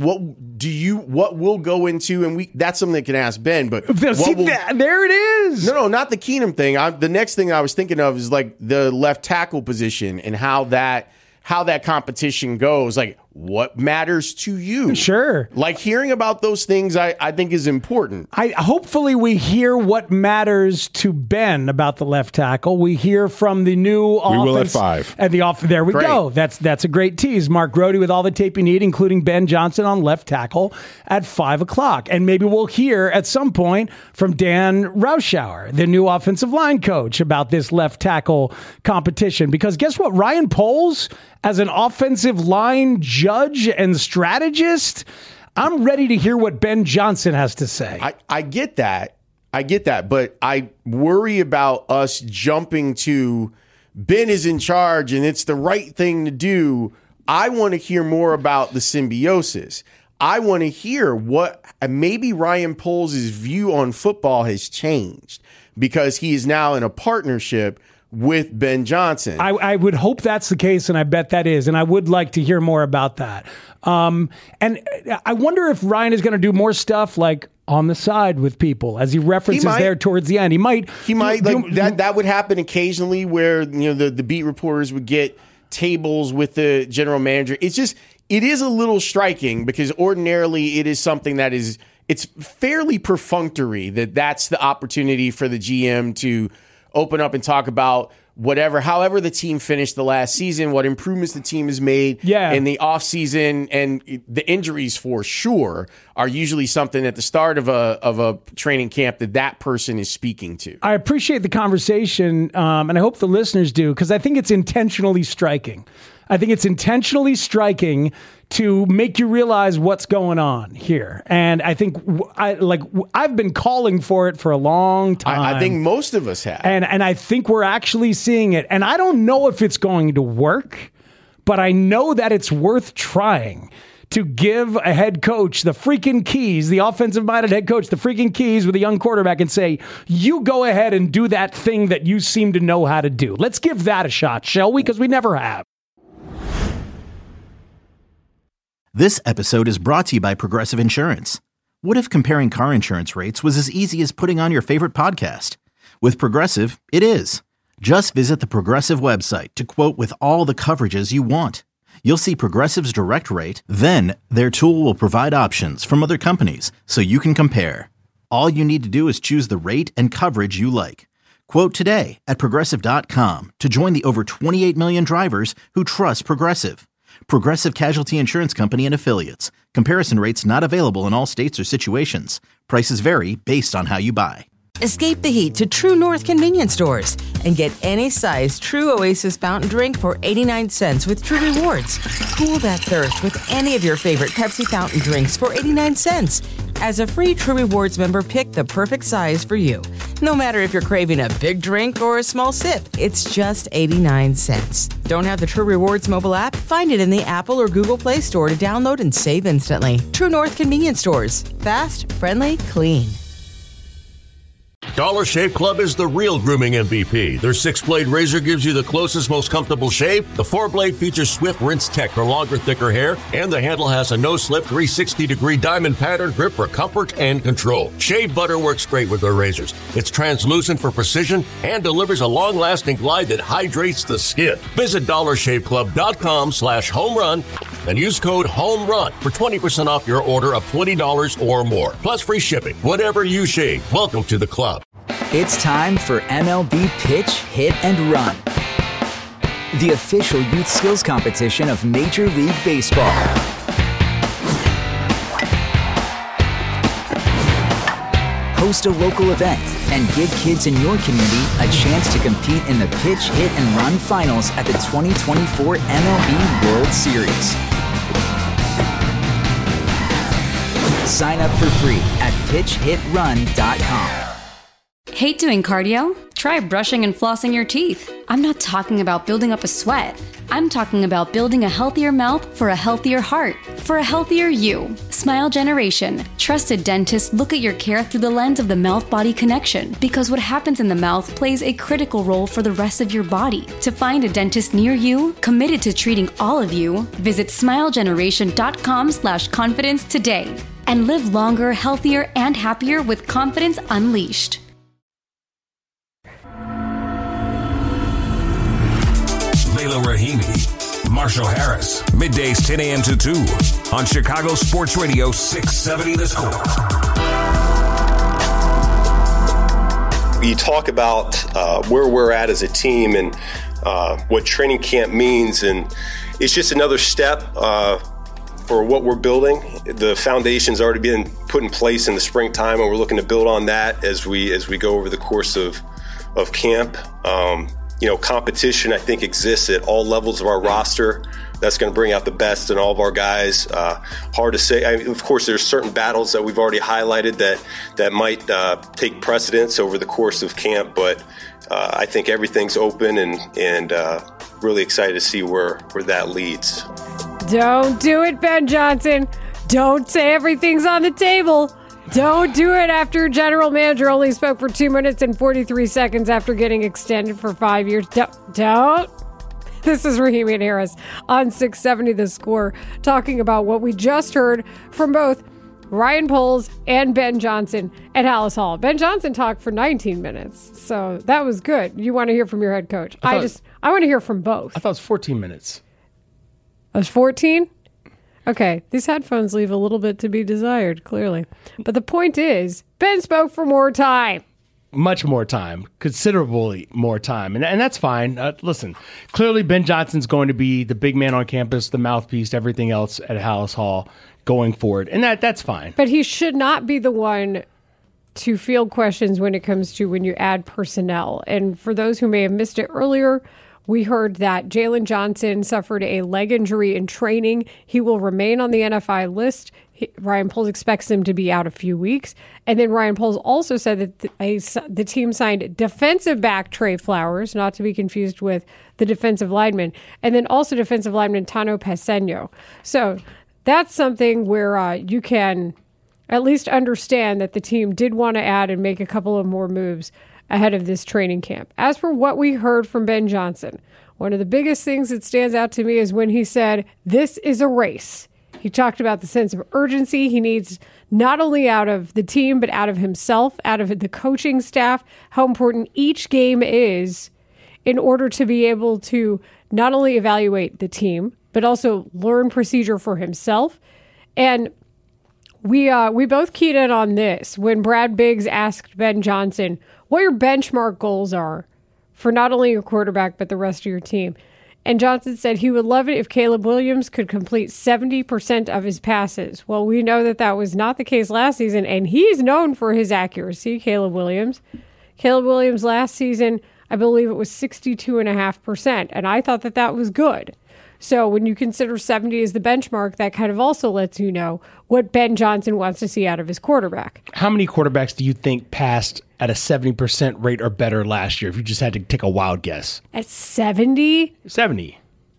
will go into, and that's something that can ask Ben. But there it is. No, not the Keenum thing. The next thing I was thinking of is the left tackle position and how that competition goes. What matters to you? Sure. Hearing about those things, I think is important. Hopefully we hear what matters to Ben about the left tackle. We hear from the new offense. We will at 5. There we go. That's a great tease. Mark Grody with all the tape you need, including Ben Johnson on left tackle at 5:00. And maybe we'll hear at some point from Dan Rauschauer, the new offensive line coach, about this left tackle competition. Because guess what? Ryan Poles, as an offensive line judge and strategist, I'm ready to hear what Ben Johnson has to say. I get that. But I worry about us jumping to Ben is in charge and it's the right thing to do. I want to hear more about the symbiosis. I want to hear what maybe Ryan Poles' view on football has changed because he is now in a partnership with Ben Johnson. I would hope that's the case, and I bet that is, and I would like to hear more about that. And I wonder if Ryan is going to do more stuff on the side with people, as he references there towards the end. He might. That would happen occasionally, where the beat reporters would get tables with the general manager. It's just it is a little striking because ordinarily it is something that it's fairly perfunctory that's the opportunity for the GM to open up and talk about however the team finished the last season, what improvements the team has made in the offseason, and the injuries for sure are usually something at the start of a training camp that person is speaking to. I appreciate the conversation, and I hope the listeners do, because I think it's intentionally striking. I think it's intentionally striking to make you realize what's going on here. And I think I've been calling for it for a long time. I think most of us have. And I think we're actually seeing it. And I don't know if it's going to work, but I know that it's worth trying to give a head coach the freaking keys, the offensive-minded head coach, the freaking keys with a young quarterback and say, you go ahead and do that thing that you seem to know how to do. Let's give that a shot, shall we? Because we never have. This episode is brought to you by Progressive Insurance. What if comparing car insurance rates was as easy as putting on your favorite podcast? With Progressive, it is. Just visit the Progressive website to quote with all the coverages you want. You'll see Progressive's direct rate, then their tool will provide options from other companies so you can compare. All you need to do is choose the rate and coverage you like. Quote today at Progressive.com to join the over 28 million drivers who trust Progressive. Progressive Casualty Insurance Company and Affiliates. Comparison rates not available in all states or situations. Prices vary based on how you buy. Escape the heat to True North convenience stores and get any size True Oasis fountain drink for 89 cents with True Rewards. Cool that thirst with any of your favorite Pepsi fountain drinks for 89 cents. As a free True Rewards member, pick the perfect size for you. No matter if you're craving a big drink or a small sip, it's just 89 cents. Don't have the True Rewards mobile app? Find it in the Apple or Google Play Store to download and save instantly. True North convenience stores. Fast, friendly, clean. Dollar Shave Club is the real grooming MVP. Their 6-blade razor gives you the closest, most comfortable shave. The 4-blade features swift rinse tech for longer, thicker hair, and the handle has a no-slip 360-degree diamond pattern grip for comfort and control. Shave butter works great with their razors. It's translucent for precision and delivers a long-lasting glide that hydrates the skin. Visit DollarShaveClub.com/homerun and use code HOMERUN for 20% off your order of $20 or more. Plus free shipping. Whatever you shave, welcome to the club. It's time for MLB Pitch, Hit, and Run, the official youth skills competition of Major League Baseball. Host a local event and give kids in your community a chance to compete in the Pitch, Hit, and Run finals at the 2024 MLB World Series. Sign up for free at pitchhitrun.com. Hate doing cardio? Try brushing and flossing your teeth. I'm not talking about building up a sweat. I'm talking about building a healthier mouth for a healthier heart, for a healthier you. Smile Generation. Trusted dentists look at your care through the lens of the mouth-body connection, because what happens in the mouth plays a critical role for the rest of your body. To find a dentist near you, committed to treating all of you, visit smilegeneration.com/confidence today and live longer, healthier, and happier with confidence unleashed. Layla Rahimi, Marshall Harris, middays 10 a.m. to 2 on Chicago Sports Radio 670 The Score. You talk about where we're at as a team and what training camp means, and it's just another step for what we're building. The foundation's already been put in place in the springtime, and we're looking to build on that as we go over the course of camp. Competition, I think, exists at all levels of our roster. That's going to bring out the best in all of our guys. Hard to say. Of course, there's certain battles that we've already highlighted that might take precedence over the course of camp, but I think everything's open and really excited to see where that leads. Don't do it, Ben Johnson. Don't say everything's on the table. Don't do it after general manager only spoke for 2 minutes and 43 seconds after getting extended for 5 years. Don't. This is Rahimi and Harris on 670 The Score, talking about what we just heard from both Ryan Poles and Ben Johnson at Halas Hall. Ben Johnson talked for 19 minutes, so that was good. You want to hear from your head coach. I want to hear from both. I thought it was 14 minutes. It was 14? Okay, these headphones leave a little bit to be desired, clearly. But the point is, Ben spoke for more time. Much more time, considerably more time. And that's fine. Listen, clearly Ben Johnson's going to be the big man on campus, the mouthpiece, everything else at Halas Hall going forward. And that's fine. But he should not be the one to field questions when it comes to when you add personnel. And for those who may have missed it earlier, we heard that Jalen Johnson suffered a leg injury in training. He will remain on the NFI list. Ryan Poles expects him to be out a few weeks. And then Ryan Poles also said that the team signed defensive back Trey Flowers, not to be confused with the defensive lineman, and then also defensive lineman Tano Peseño. So that's something where you can at least understand that the team did want to add and make a couple of more moves ahead of this training camp. As for what we heard from Ben Johnson, one of the biggest things that stands out to me is when he said, "This is a race." He talked about the sense of urgency he needs not only out of the team, but out of himself, out of the coaching staff, how important each game is in order to be able to not only evaluate the team, but also learn procedure for himself. And we both keyed in on this when Brad Biggs asked Ben Johnson what your benchmark goals are for not only your quarterback, but the rest of your team. And Johnson said he would love it if Caleb Williams could complete 70% of his passes. Well, we know that was not the case last season, and he's known for his accuracy, Caleb Williams. Caleb Williams last season, I believe it was 62.5%, and I thought that was good. So when you consider 70 as the benchmark, that kind of also lets you know what Ben Johnson wants to see out of his quarterback. How many quarterbacks do you think passed at a 70% rate or better last year, if you just had to take a wild guess? At 70? 70.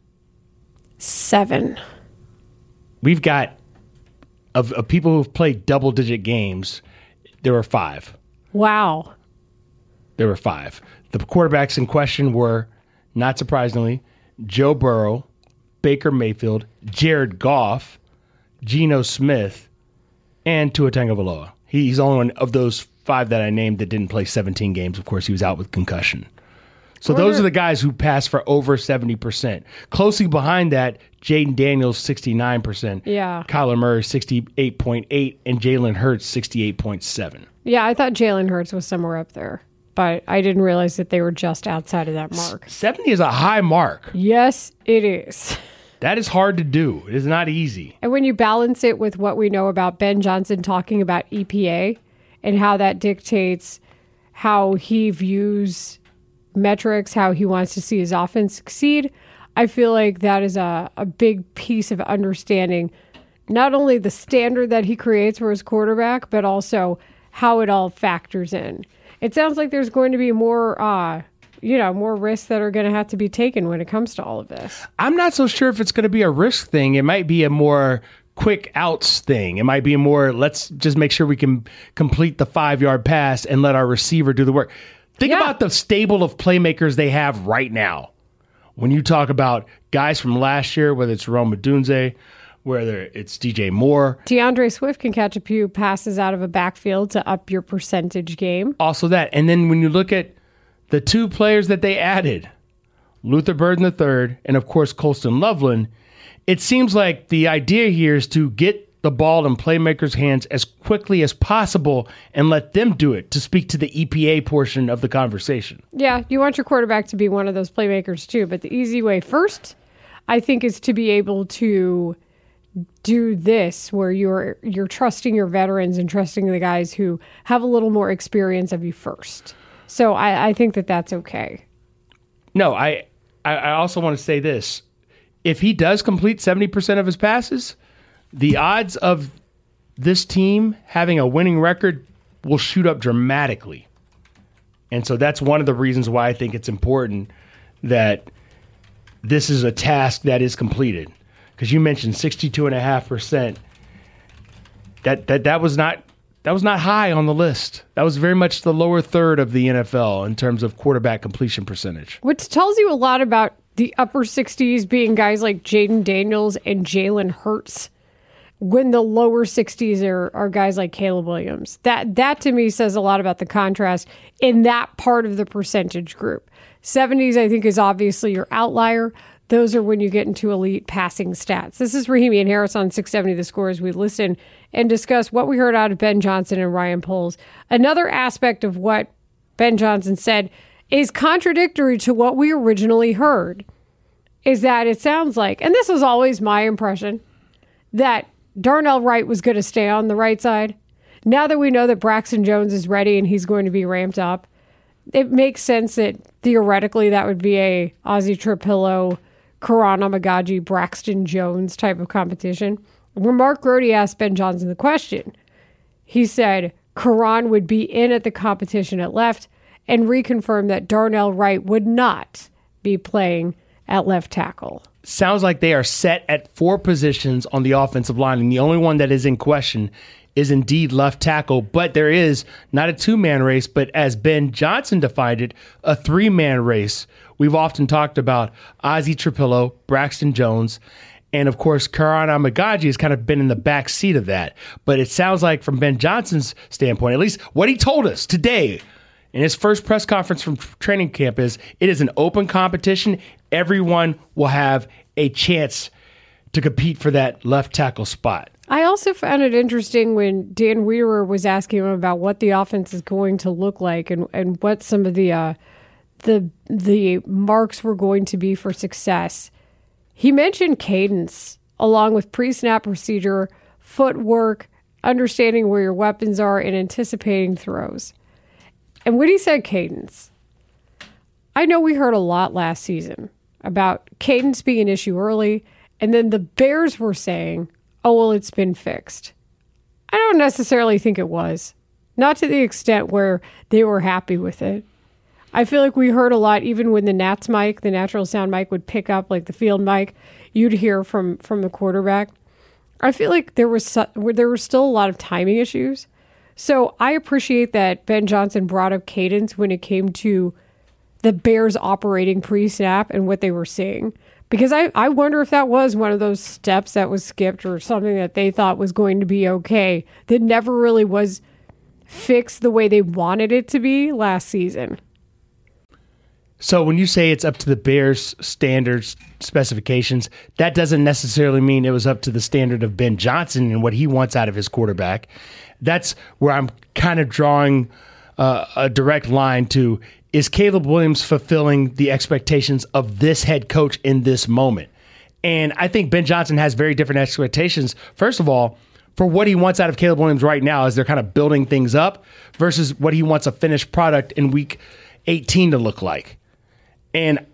7. We've got, of people who've played double-digit games, there were 5. Wow. There were 5. The quarterbacks in question were, not surprisingly, Joe Burrow, Baker Mayfield, Jared Goff, Geno Smith, and Tua Tagovailoa. He's the only one of those 5 that I named that didn't play 17 games. Of course, he was out with concussion. So those are the guys who passed for over 70%. Closely behind that, Jaden Daniels, 69%. Yeah. Kyler Murray, 68.8%, and Jalen Hurts, 68.7%. Yeah, I thought Jalen Hurts was somewhere up there, but I didn't realize that they were just outside of that mark. 70 is a high mark. Yes, it is. That is hard to do. It is not easy. And when you balance it with what we know about Ben Johnson talking about EPA and how that dictates how he views metrics, how he wants to see his offense succeed, I feel like that is a big piece of understanding not only the standard that he creates for his quarterback, but also how it all factors in. It sounds like there's going to be more risks that are going to have to be taken when it comes to all of this. I'm not so sure if it's going to be a risk thing. It might be a more quick outs thing. It might be a more, let's just make sure we can complete the 5-yard pass and let our receiver do the work. Think about the stable of playmakers they have right now. When you talk about guys from last year, whether it's Rome Odunze, whether it's DJ Moore. DeAndre Swift can catch a few passes out of a backfield to up your percentage game. Also that. And then when you look at the 2 players that they added, Luther Burden III and, of course, Colston Loveland, it seems like the idea here is to get the ball in playmakers' hands as quickly as possible and let them do it, to speak to the EPA portion of the conversation. Yeah, you want your quarterback to be one of those playmakers too, but the easy way first, I think, is to be able to do this where you're trusting your veterans and trusting the guys who have a little more experience of you first. So I think that's okay. No, I also want to say this. If he does complete 70% of his passes, the odds of this team having a winning record will shoot up dramatically. And so that's one of the reasons why I think it's important that this is a task that is completed. Because you mentioned 62.5%. That was not high on the list. That was very much the lower third of the NFL in terms of quarterback completion percentage. Which tells you a lot about the upper 60s being guys like Jaden Daniels and Jalen Hurts, when the lower 60s are guys like Caleb Williams. That to me says a lot about the contrast in that part of the percentage group. 70s, I think, is obviously your outlier. those are when you get into elite passing stats. This is Rahimi and Harris on 670 The Score as we listen and discuss what we heard out of Ben Johnson and Ryan Poles. Another aspect of what Ben Johnson said is contradictory to what we originally heard, is that it sounds like, and this was always my impression, that Darnell Wright was going to stay on the right side. Now that we know that Braxton Jones is ready and he's going to be ramped up, it makes sense that theoretically that would be a Ozzie Trapillo, Karan Amagaji, Braxton Jones type of competition. When Mark Grody asked Ben Johnson the question, he said Karan would be in at the competition at left and reconfirmed that Darnell Wright would not be playing at left tackle. Sounds like they are set at 4 positions on the offensive line, and the only one that is in question is indeed left tackle. But there is not a 2-man race, but as Ben Johnson defined it, a 3-man race. We've often talked about Ozzie Trapillo, Braxton Jones, and of course, Karan Amagaji has kind of been in the back seat of that. But it sounds like from Ben Johnson's standpoint, at least what he told us today in his first press conference from training camp, is it is an open competition. Everyone will have a chance to compete for that left tackle spot. I also found it interesting when Dan Weaver was asking him about what the offense is going to look like and what some of the marks were going to be for success. He mentioned cadence along with pre-snap procedure, footwork, understanding where your weapons are, and anticipating throws. And when he said cadence, I know we heard a lot last season about cadence being an issue early, and then the Bears were saying, oh, well, it's been fixed. I don't necessarily think it was. Not to the extent where they were happy with it. I feel like we heard a lot, even when the Nats mic, the natural sound mic, would pick up like the field mic, you'd hear from the quarterback. I feel like there were still a lot of timing issues. So I appreciate that Ben Johnson brought up cadence when it came to the Bears operating pre-snap and what they were seeing. Because I wonder if that was one of those steps that was skipped or something that they thought was going to be okay that never really was fixed the way they wanted it to be last season. So when you say it's up to the Bears' standards specifications, that doesn't necessarily mean it was up to the standard of Ben Johnson and what he wants out of his quarterback. That's where I'm kind of drawing a direct line to, is Caleb Williams fulfilling the expectations of this head coach in this moment? And I think Ben Johnson has very different expectations, first of all, for what he wants out of Caleb Williams right now as they're kind of building things up versus what he wants a finished product in week 18 to look like. And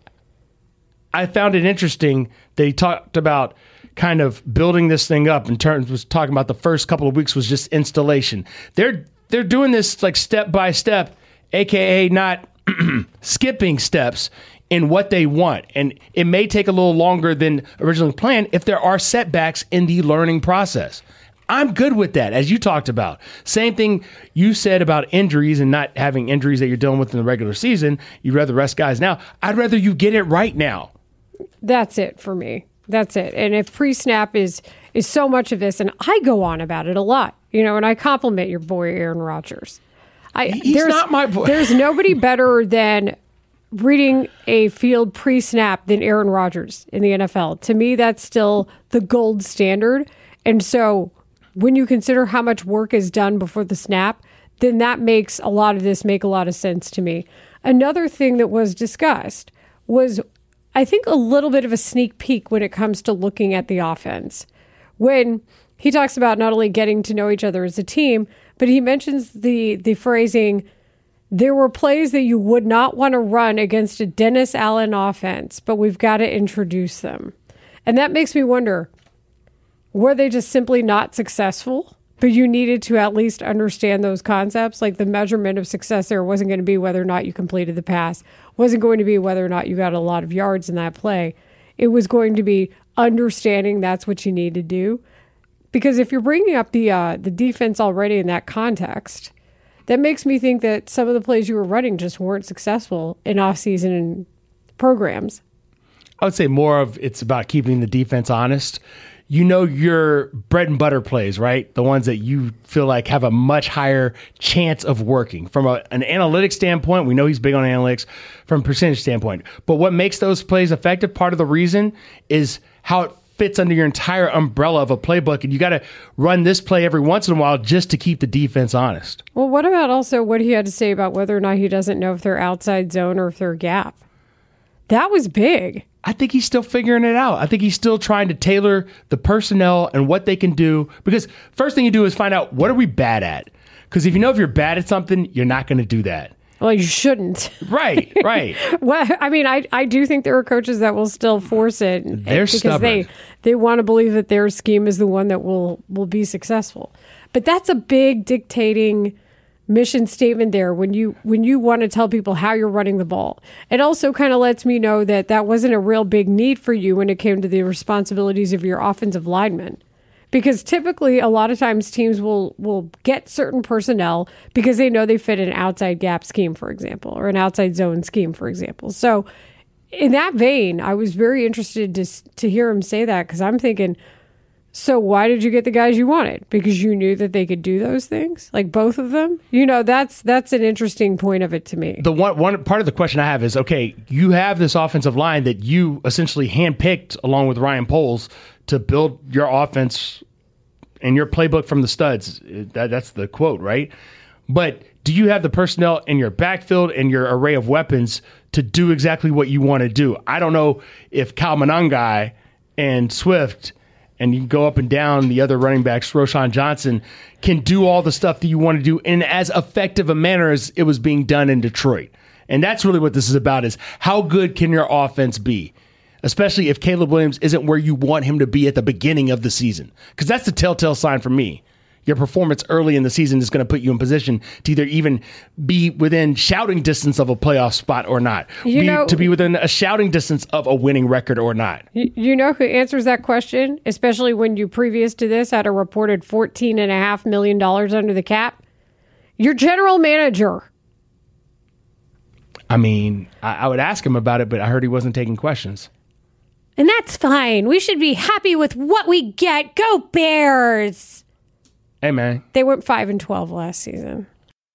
I found it interesting that he talked about kind of building this thing up in terms of talking about the first couple of weeks was just installation. They're doing this like step by step, aka not skipping steps in what they want. And it may take a little longer than originally planned if there are setbacks in the learning process. I'm good with that, as you talked about. Same thing you said about injuries and not having injuries that you're dealing with in the regular season. You'd rather rest guys now. I'd rather you get it right now. That's it for me. That's it. And if pre-snap is so much of this, and I go on about it a lot, and I compliment your boy Aaron Rodgers. He's not my boy. There's nobody better than reading a field pre-snap than Aaron Rodgers in the NFL. To me, that's still the gold standard. And so when you consider how much work is done before the snap, then that makes a lot of this make a lot of sense to me. Another thing that was discussed was, I think, a little bit of a sneak peek when it comes to looking at the offense. When he talks about not only getting to know each other as a team, but he mentions the phrasing, there were plays that you would not want to run against a Dennis Allen offense, but we've got to introduce them. And that makes me wonder, were they just simply not successful? But you needed to at least understand those concepts. Like the measurement of success there wasn't going to be whether or not you completed the pass, wasn't going to be whether or not you got a lot of yards in that play. It was going to be understanding that's what you need to do. Because if you're bringing up the defense already in that context, that makes me think that some of the plays you were running just weren't successful in off-season programs. I would say more of it's about keeping the defense honest. you know your bread and butter plays, right? The ones that you feel like have a much higher chance of working. From an analytics standpoint, we know he's big on analytics from a percentage standpoint. But what makes those plays effective, part of the reason is how it fits under your entire umbrella of a playbook. And you got to run this play every once in a while just to keep the defense honest. Well, what about also what he had to say about whether or not he doesn't know if they're outside zone or if they're gap? That was big. I think he's still figuring it out. I think he's still trying to tailor the personnel and what they can do. Because first thing you do is find out, what are we bad at? Because if you know if you're bad at something, you're not going to do that. Well, you shouldn't. Right. Well, I mean, I do think there are coaches that will still force it. They're because stubborn. They want to believe that their scheme is the one that will be successful. But that's a big dictating mission statement there when you want to tell people how you're running the ball. It also kind of lets me know that wasn't a real big need for you when it came to the responsibilities of your offensive linemen. Because typically, a lot of times teams will get certain personnel because they know they fit an outside gap scheme, for example, or an outside zone scheme, for example. So in that vein, I was very interested to hear him say that, because I'm thinking, so why did you get the guys you wanted? Because you knew that they could do those things? Like both of them? You know, that's an interesting point of it to me. The one part of the question I have is, okay, you have this offensive line that you essentially handpicked along with Ryan Poles to build your offense and your playbook from the studs. That's the quote, right? But do you have the personnel in your backfield and your array of weapons to do exactly what you want to do? I don't know if Kyle Monangai and Swift, and you can go up and down the other running backs, Roschon Johnson, can do all the stuff that you want to do in as effective a manner as it was being done in Detroit. And that's really what this is about, is how good can your offense be? Especially if Caleb Williams isn't where you want him to be at the beginning of the season. Because that's the telltale sign for me. Your performance early in the season is going to put you in position to either even be within shouting distance of a playoff spot or not. To be within a shouting distance of a winning record or not. You know who answers that question, especially when you, previous to this, had a reported $14.5 million under the cap? Your general manager. I mean, I would ask him about it, but I heard he wasn't taking questions. And that's fine. We should be happy with what we get. Go Bears! Hey, man. They went 5-12 last season.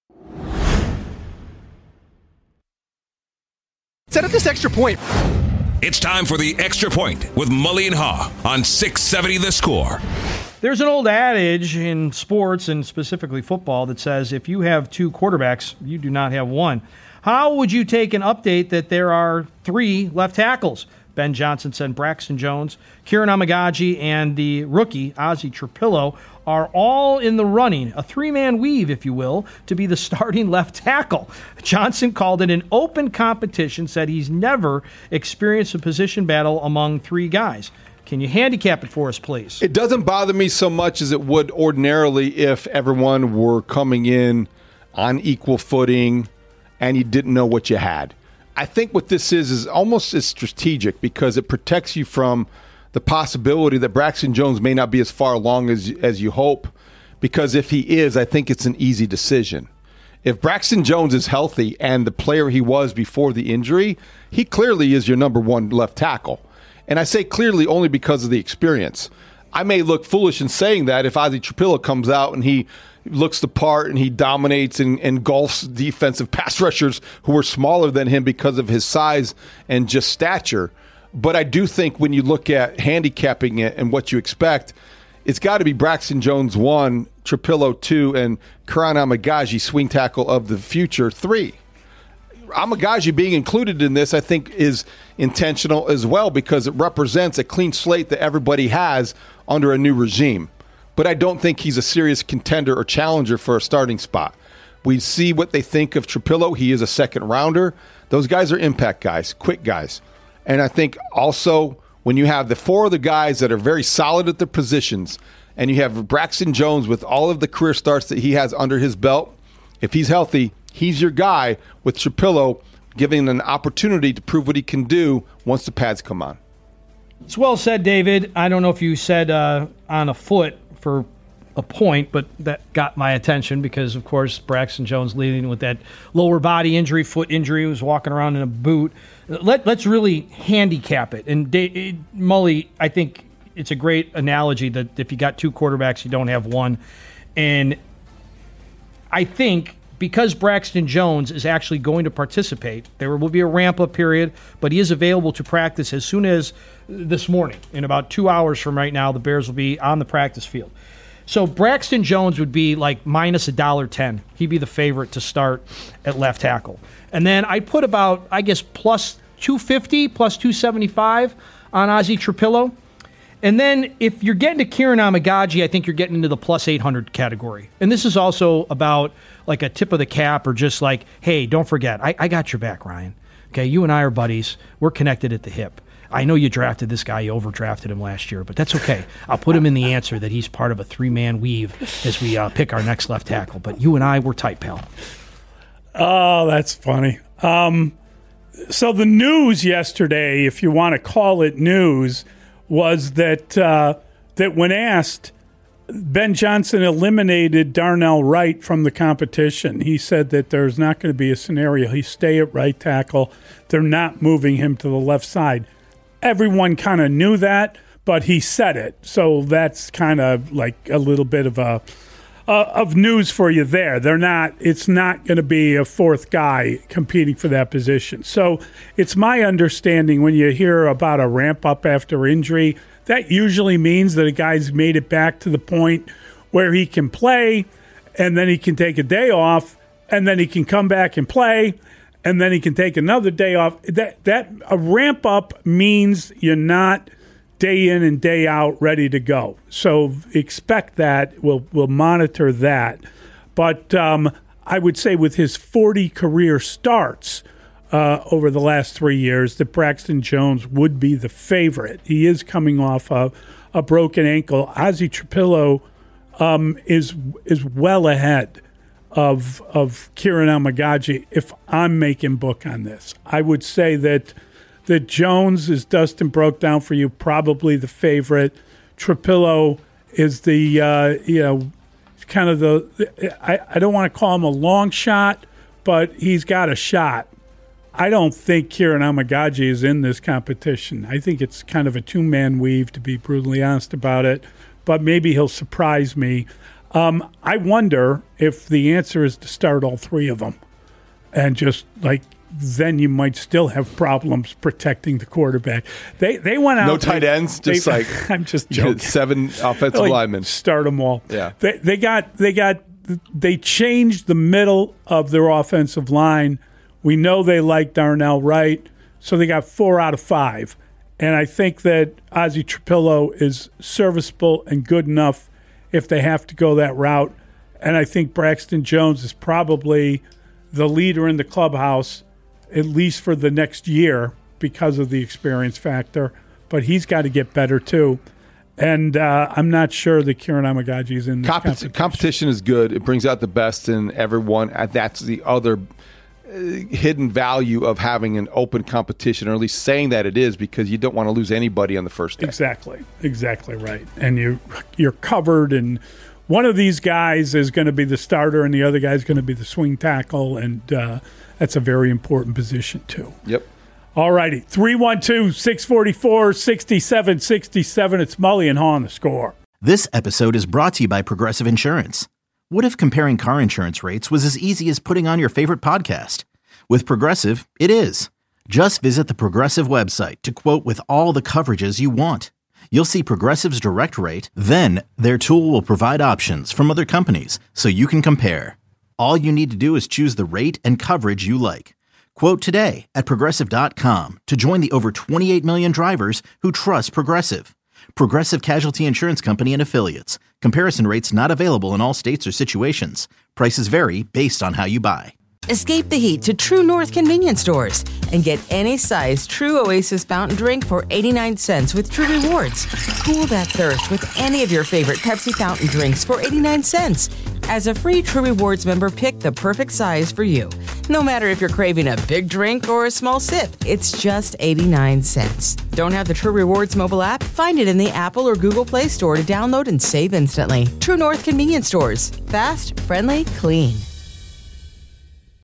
Set up this extra point. It's time for the Extra Point with Mully and Haw on 670 The Score. There's an old adage in sports, and specifically football, that says if you have two quarterbacks, you do not have one. How would you take an update that there are 3 left tackles? Ben Johnson said Braxton Jones, Kieran Amagaji, and the rookie, Ozzie Trapillo, are all in the running, a 3-man weave, if you will, to be the starting left tackle. Johnson called it an open competition, said he's never experienced a position battle among 3 guys. Can you handicap it for us, please? It doesn't bother me so much as it would ordinarily if everyone were coming in on equal footing and you didn't know what you had. I think what this is almost as strategic because it protects you from the possibility that Braxton Jones may not be as far along as you hope, because if he is, I think it's an easy decision. If Braxton Jones is healthy and the player he was before the injury, he clearly is your number 1 left tackle. And I say clearly only because of the experience. I may look foolish in saying that if Ozzie Trapillo comes out and he looks the part and he dominates and engulfs defensive pass rushers who are smaller than him because of his size and just stature. But I do think when you look at handicapping it and what you expect, it's got to be Braxton Jones 1, Trapillo 2, and Kieran Amagaji, swing tackle of the future, 3. Amagaji being included in this, I think, is intentional as well because it represents a clean slate that everybody has under a new regime. But I don't think he's a serious contender or challenger for a starting spot. We see what they think of Trapillo. He is a second rounder. Those guys are impact guys, quick guys. And I think also when you have the 4 other guys that are very solid at their positions, and you have Braxton Jones with all of the career starts that he has under his belt, if he's healthy, he's your guy, with Trapillo giving an opportunity to prove what he can do once the pads come on. It's well said, David. I don't know if you said on a foot for a point, but that got my attention because, of course, Braxton Jones leading with that lower body injury, foot injury, he was walking around in a boot. Let's really handicap it. And Mully, I think it's a great analogy that if you got two quarterbacks, you don't have one. And I think because Braxton Jones is actually going to participate, there will be a ramp-up period, but he is available to practice as soon as this morning. In about 2 hours from right now, the Bears will be on the practice field. So Braxton Jones would be like minus $1.10. He'd be the favorite to start at left tackle. And then I'd put about, I guess, plus 250, plus 275 on Ozzie Trapillo. And then if you're getting to Kieran Amagaji, I think you're getting into the plus 800 category. And this is also about like a tip of the cap or just like, hey, don't forget, I got your back, Ryan. Okay, you and I are buddies. We're connected at the hip. I know you drafted this guy. You overdrafted him last year, but that's okay. I'll put him in the answer that he's part of a three-man weave as we pick our next left tackle. But you and I, we're tight, pal. Oh, that's funny. So the news yesterday, if you want to call it news, was that that when asked, Ben Johnson eliminated Darnell Wright from the competition. He said that there's not going to be a scenario. He stay at right tackle. They're not moving him to the left side. Everyone kind of knew that, but he said it. So that's kind of like a little bit of news for you there. It's not going to be a fourth guy competing for that position. So it's my understanding when you hear about a ramp up after injury, that usually means that a guy's made it back to the point where he can play, and then he can take a day off, and then he can come back and play, and then he can take another day off. That a ramp up means you're not day in and day out ready to go. So expect that. We'll monitor that. But I would say with his 40 career starts over the last 3 years, that Braxton Jones would be the favorite. He is coming off a broken ankle. Ozzie Trapillo is well ahead of Kieran Amagaji if I'm making book on this. I would say that Jones, as Dustin broke down for you, probably the favorite. Trapillo is the, kind of I don't want to call him a long shot, but he's got a shot. I don't think Kieran Amagaji is in this competition. I think it's kind of a two-man weave, to be brutally honest about it, but maybe he'll surprise me. I wonder if the answer is to start all three of them and just like, then you might still have problems protecting the quarterback. They went out. No tight ends, just like I'm just joking. 7 offensive linemen. Start them all. Yeah. They changed the middle of their offensive line. We know they like Darnell Wright, so they got 4 out of 5. And I think that Ozzie Trapillo is serviceable and good enough if they have to go that route. And I think Braxton Jones is probably the leader in the clubhouse, at least for the next year, because of the experience factor. But he's got to get better, too. And I'm not sure that Kieran Amagaji is in this competition. Competition is good. It brings out the best in everyone. And that's the other hidden value of having an open competition, or at least saying that it is, because you don't want to lose anybody on the first day. Exactly right. And you're covered, and one of these guys is going to be the starter, and the other guy is going to be the swing tackle, and that's a very important position too. Yep. All righty, 312-644-6767. It's Mully and Haw on The Score. This episode is brought to you by Progressive Insurance. What if comparing car insurance rates was as easy as putting on your favorite podcast? With Progressive, it is. Just visit the Progressive website to quote with all the coverages you want. You'll see Progressive's direct rate, then their tool will provide options from other companies so you can compare. All you need to do is choose the rate and coverage you like. Quote today at Progressive.com to join the over 28 million drivers who trust Progressive. Progressive Casualty Insurance Company and Affiliates. Comparison rates not available in all states or situations. Prices vary based on how you buy. Escape the heat to True North convenience stores and get any size True Oasis fountain drink for 89 cents with True Rewards. Cool that thirst with any of your favorite Pepsi fountain drinks for 89 cents. As a free True Rewards member, pick the perfect size for you. No matter if you're craving a big drink or a small sip, it's just 89 cents. Don't have the True Rewards mobile app? Find it in the Apple or Google Play Store to download and save instantly. True North convenience stores. Fast, friendly, clean.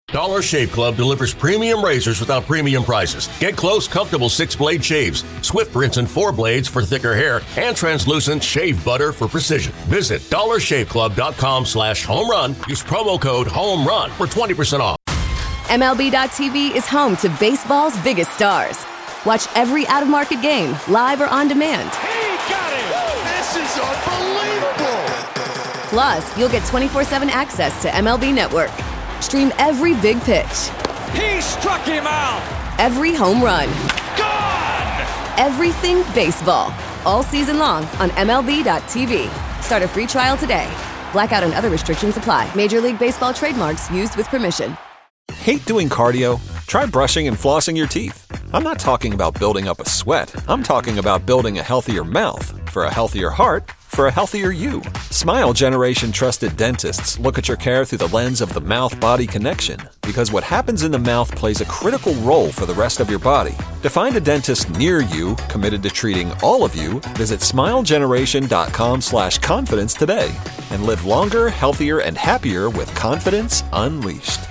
Dollar Shave Club delivers premium razors without premium prices. Get close, comfortable 6-blade shaves, Swift rinse and 4 blades for thicker hair, and translucent shave butter for precision. Visit dollarshaveclub.com/home-run. Use promo code HOME-RUN for 20% off. MLB.tv is home to baseball's biggest stars. Watch every out-of-market game, live or on demand. He got it! This is unbelievable! Plus, you'll get 24/7 access to MLB Network. Stream every big pitch. He struck him out! Every home run. Gone! Everything baseball. All season long on MLB.tv. Start a free trial today. Blackout and other restrictions apply. Major League Baseball trademarks used with permission. Hate doing cardio? Try brushing and flossing your teeth. I'm not talking about building up a sweat. I'm talking about building a healthier mouth for a healthier heart for a healthier you. Smile Generation trusted dentists look at your care through the lens of the mouth-body connection, because what happens in the mouth plays a critical role for the rest of your body. To find a dentist near you committed to treating all of you, visit smilegeneration.com/confidence today and live longer, healthier, and happier with confidence unleashed.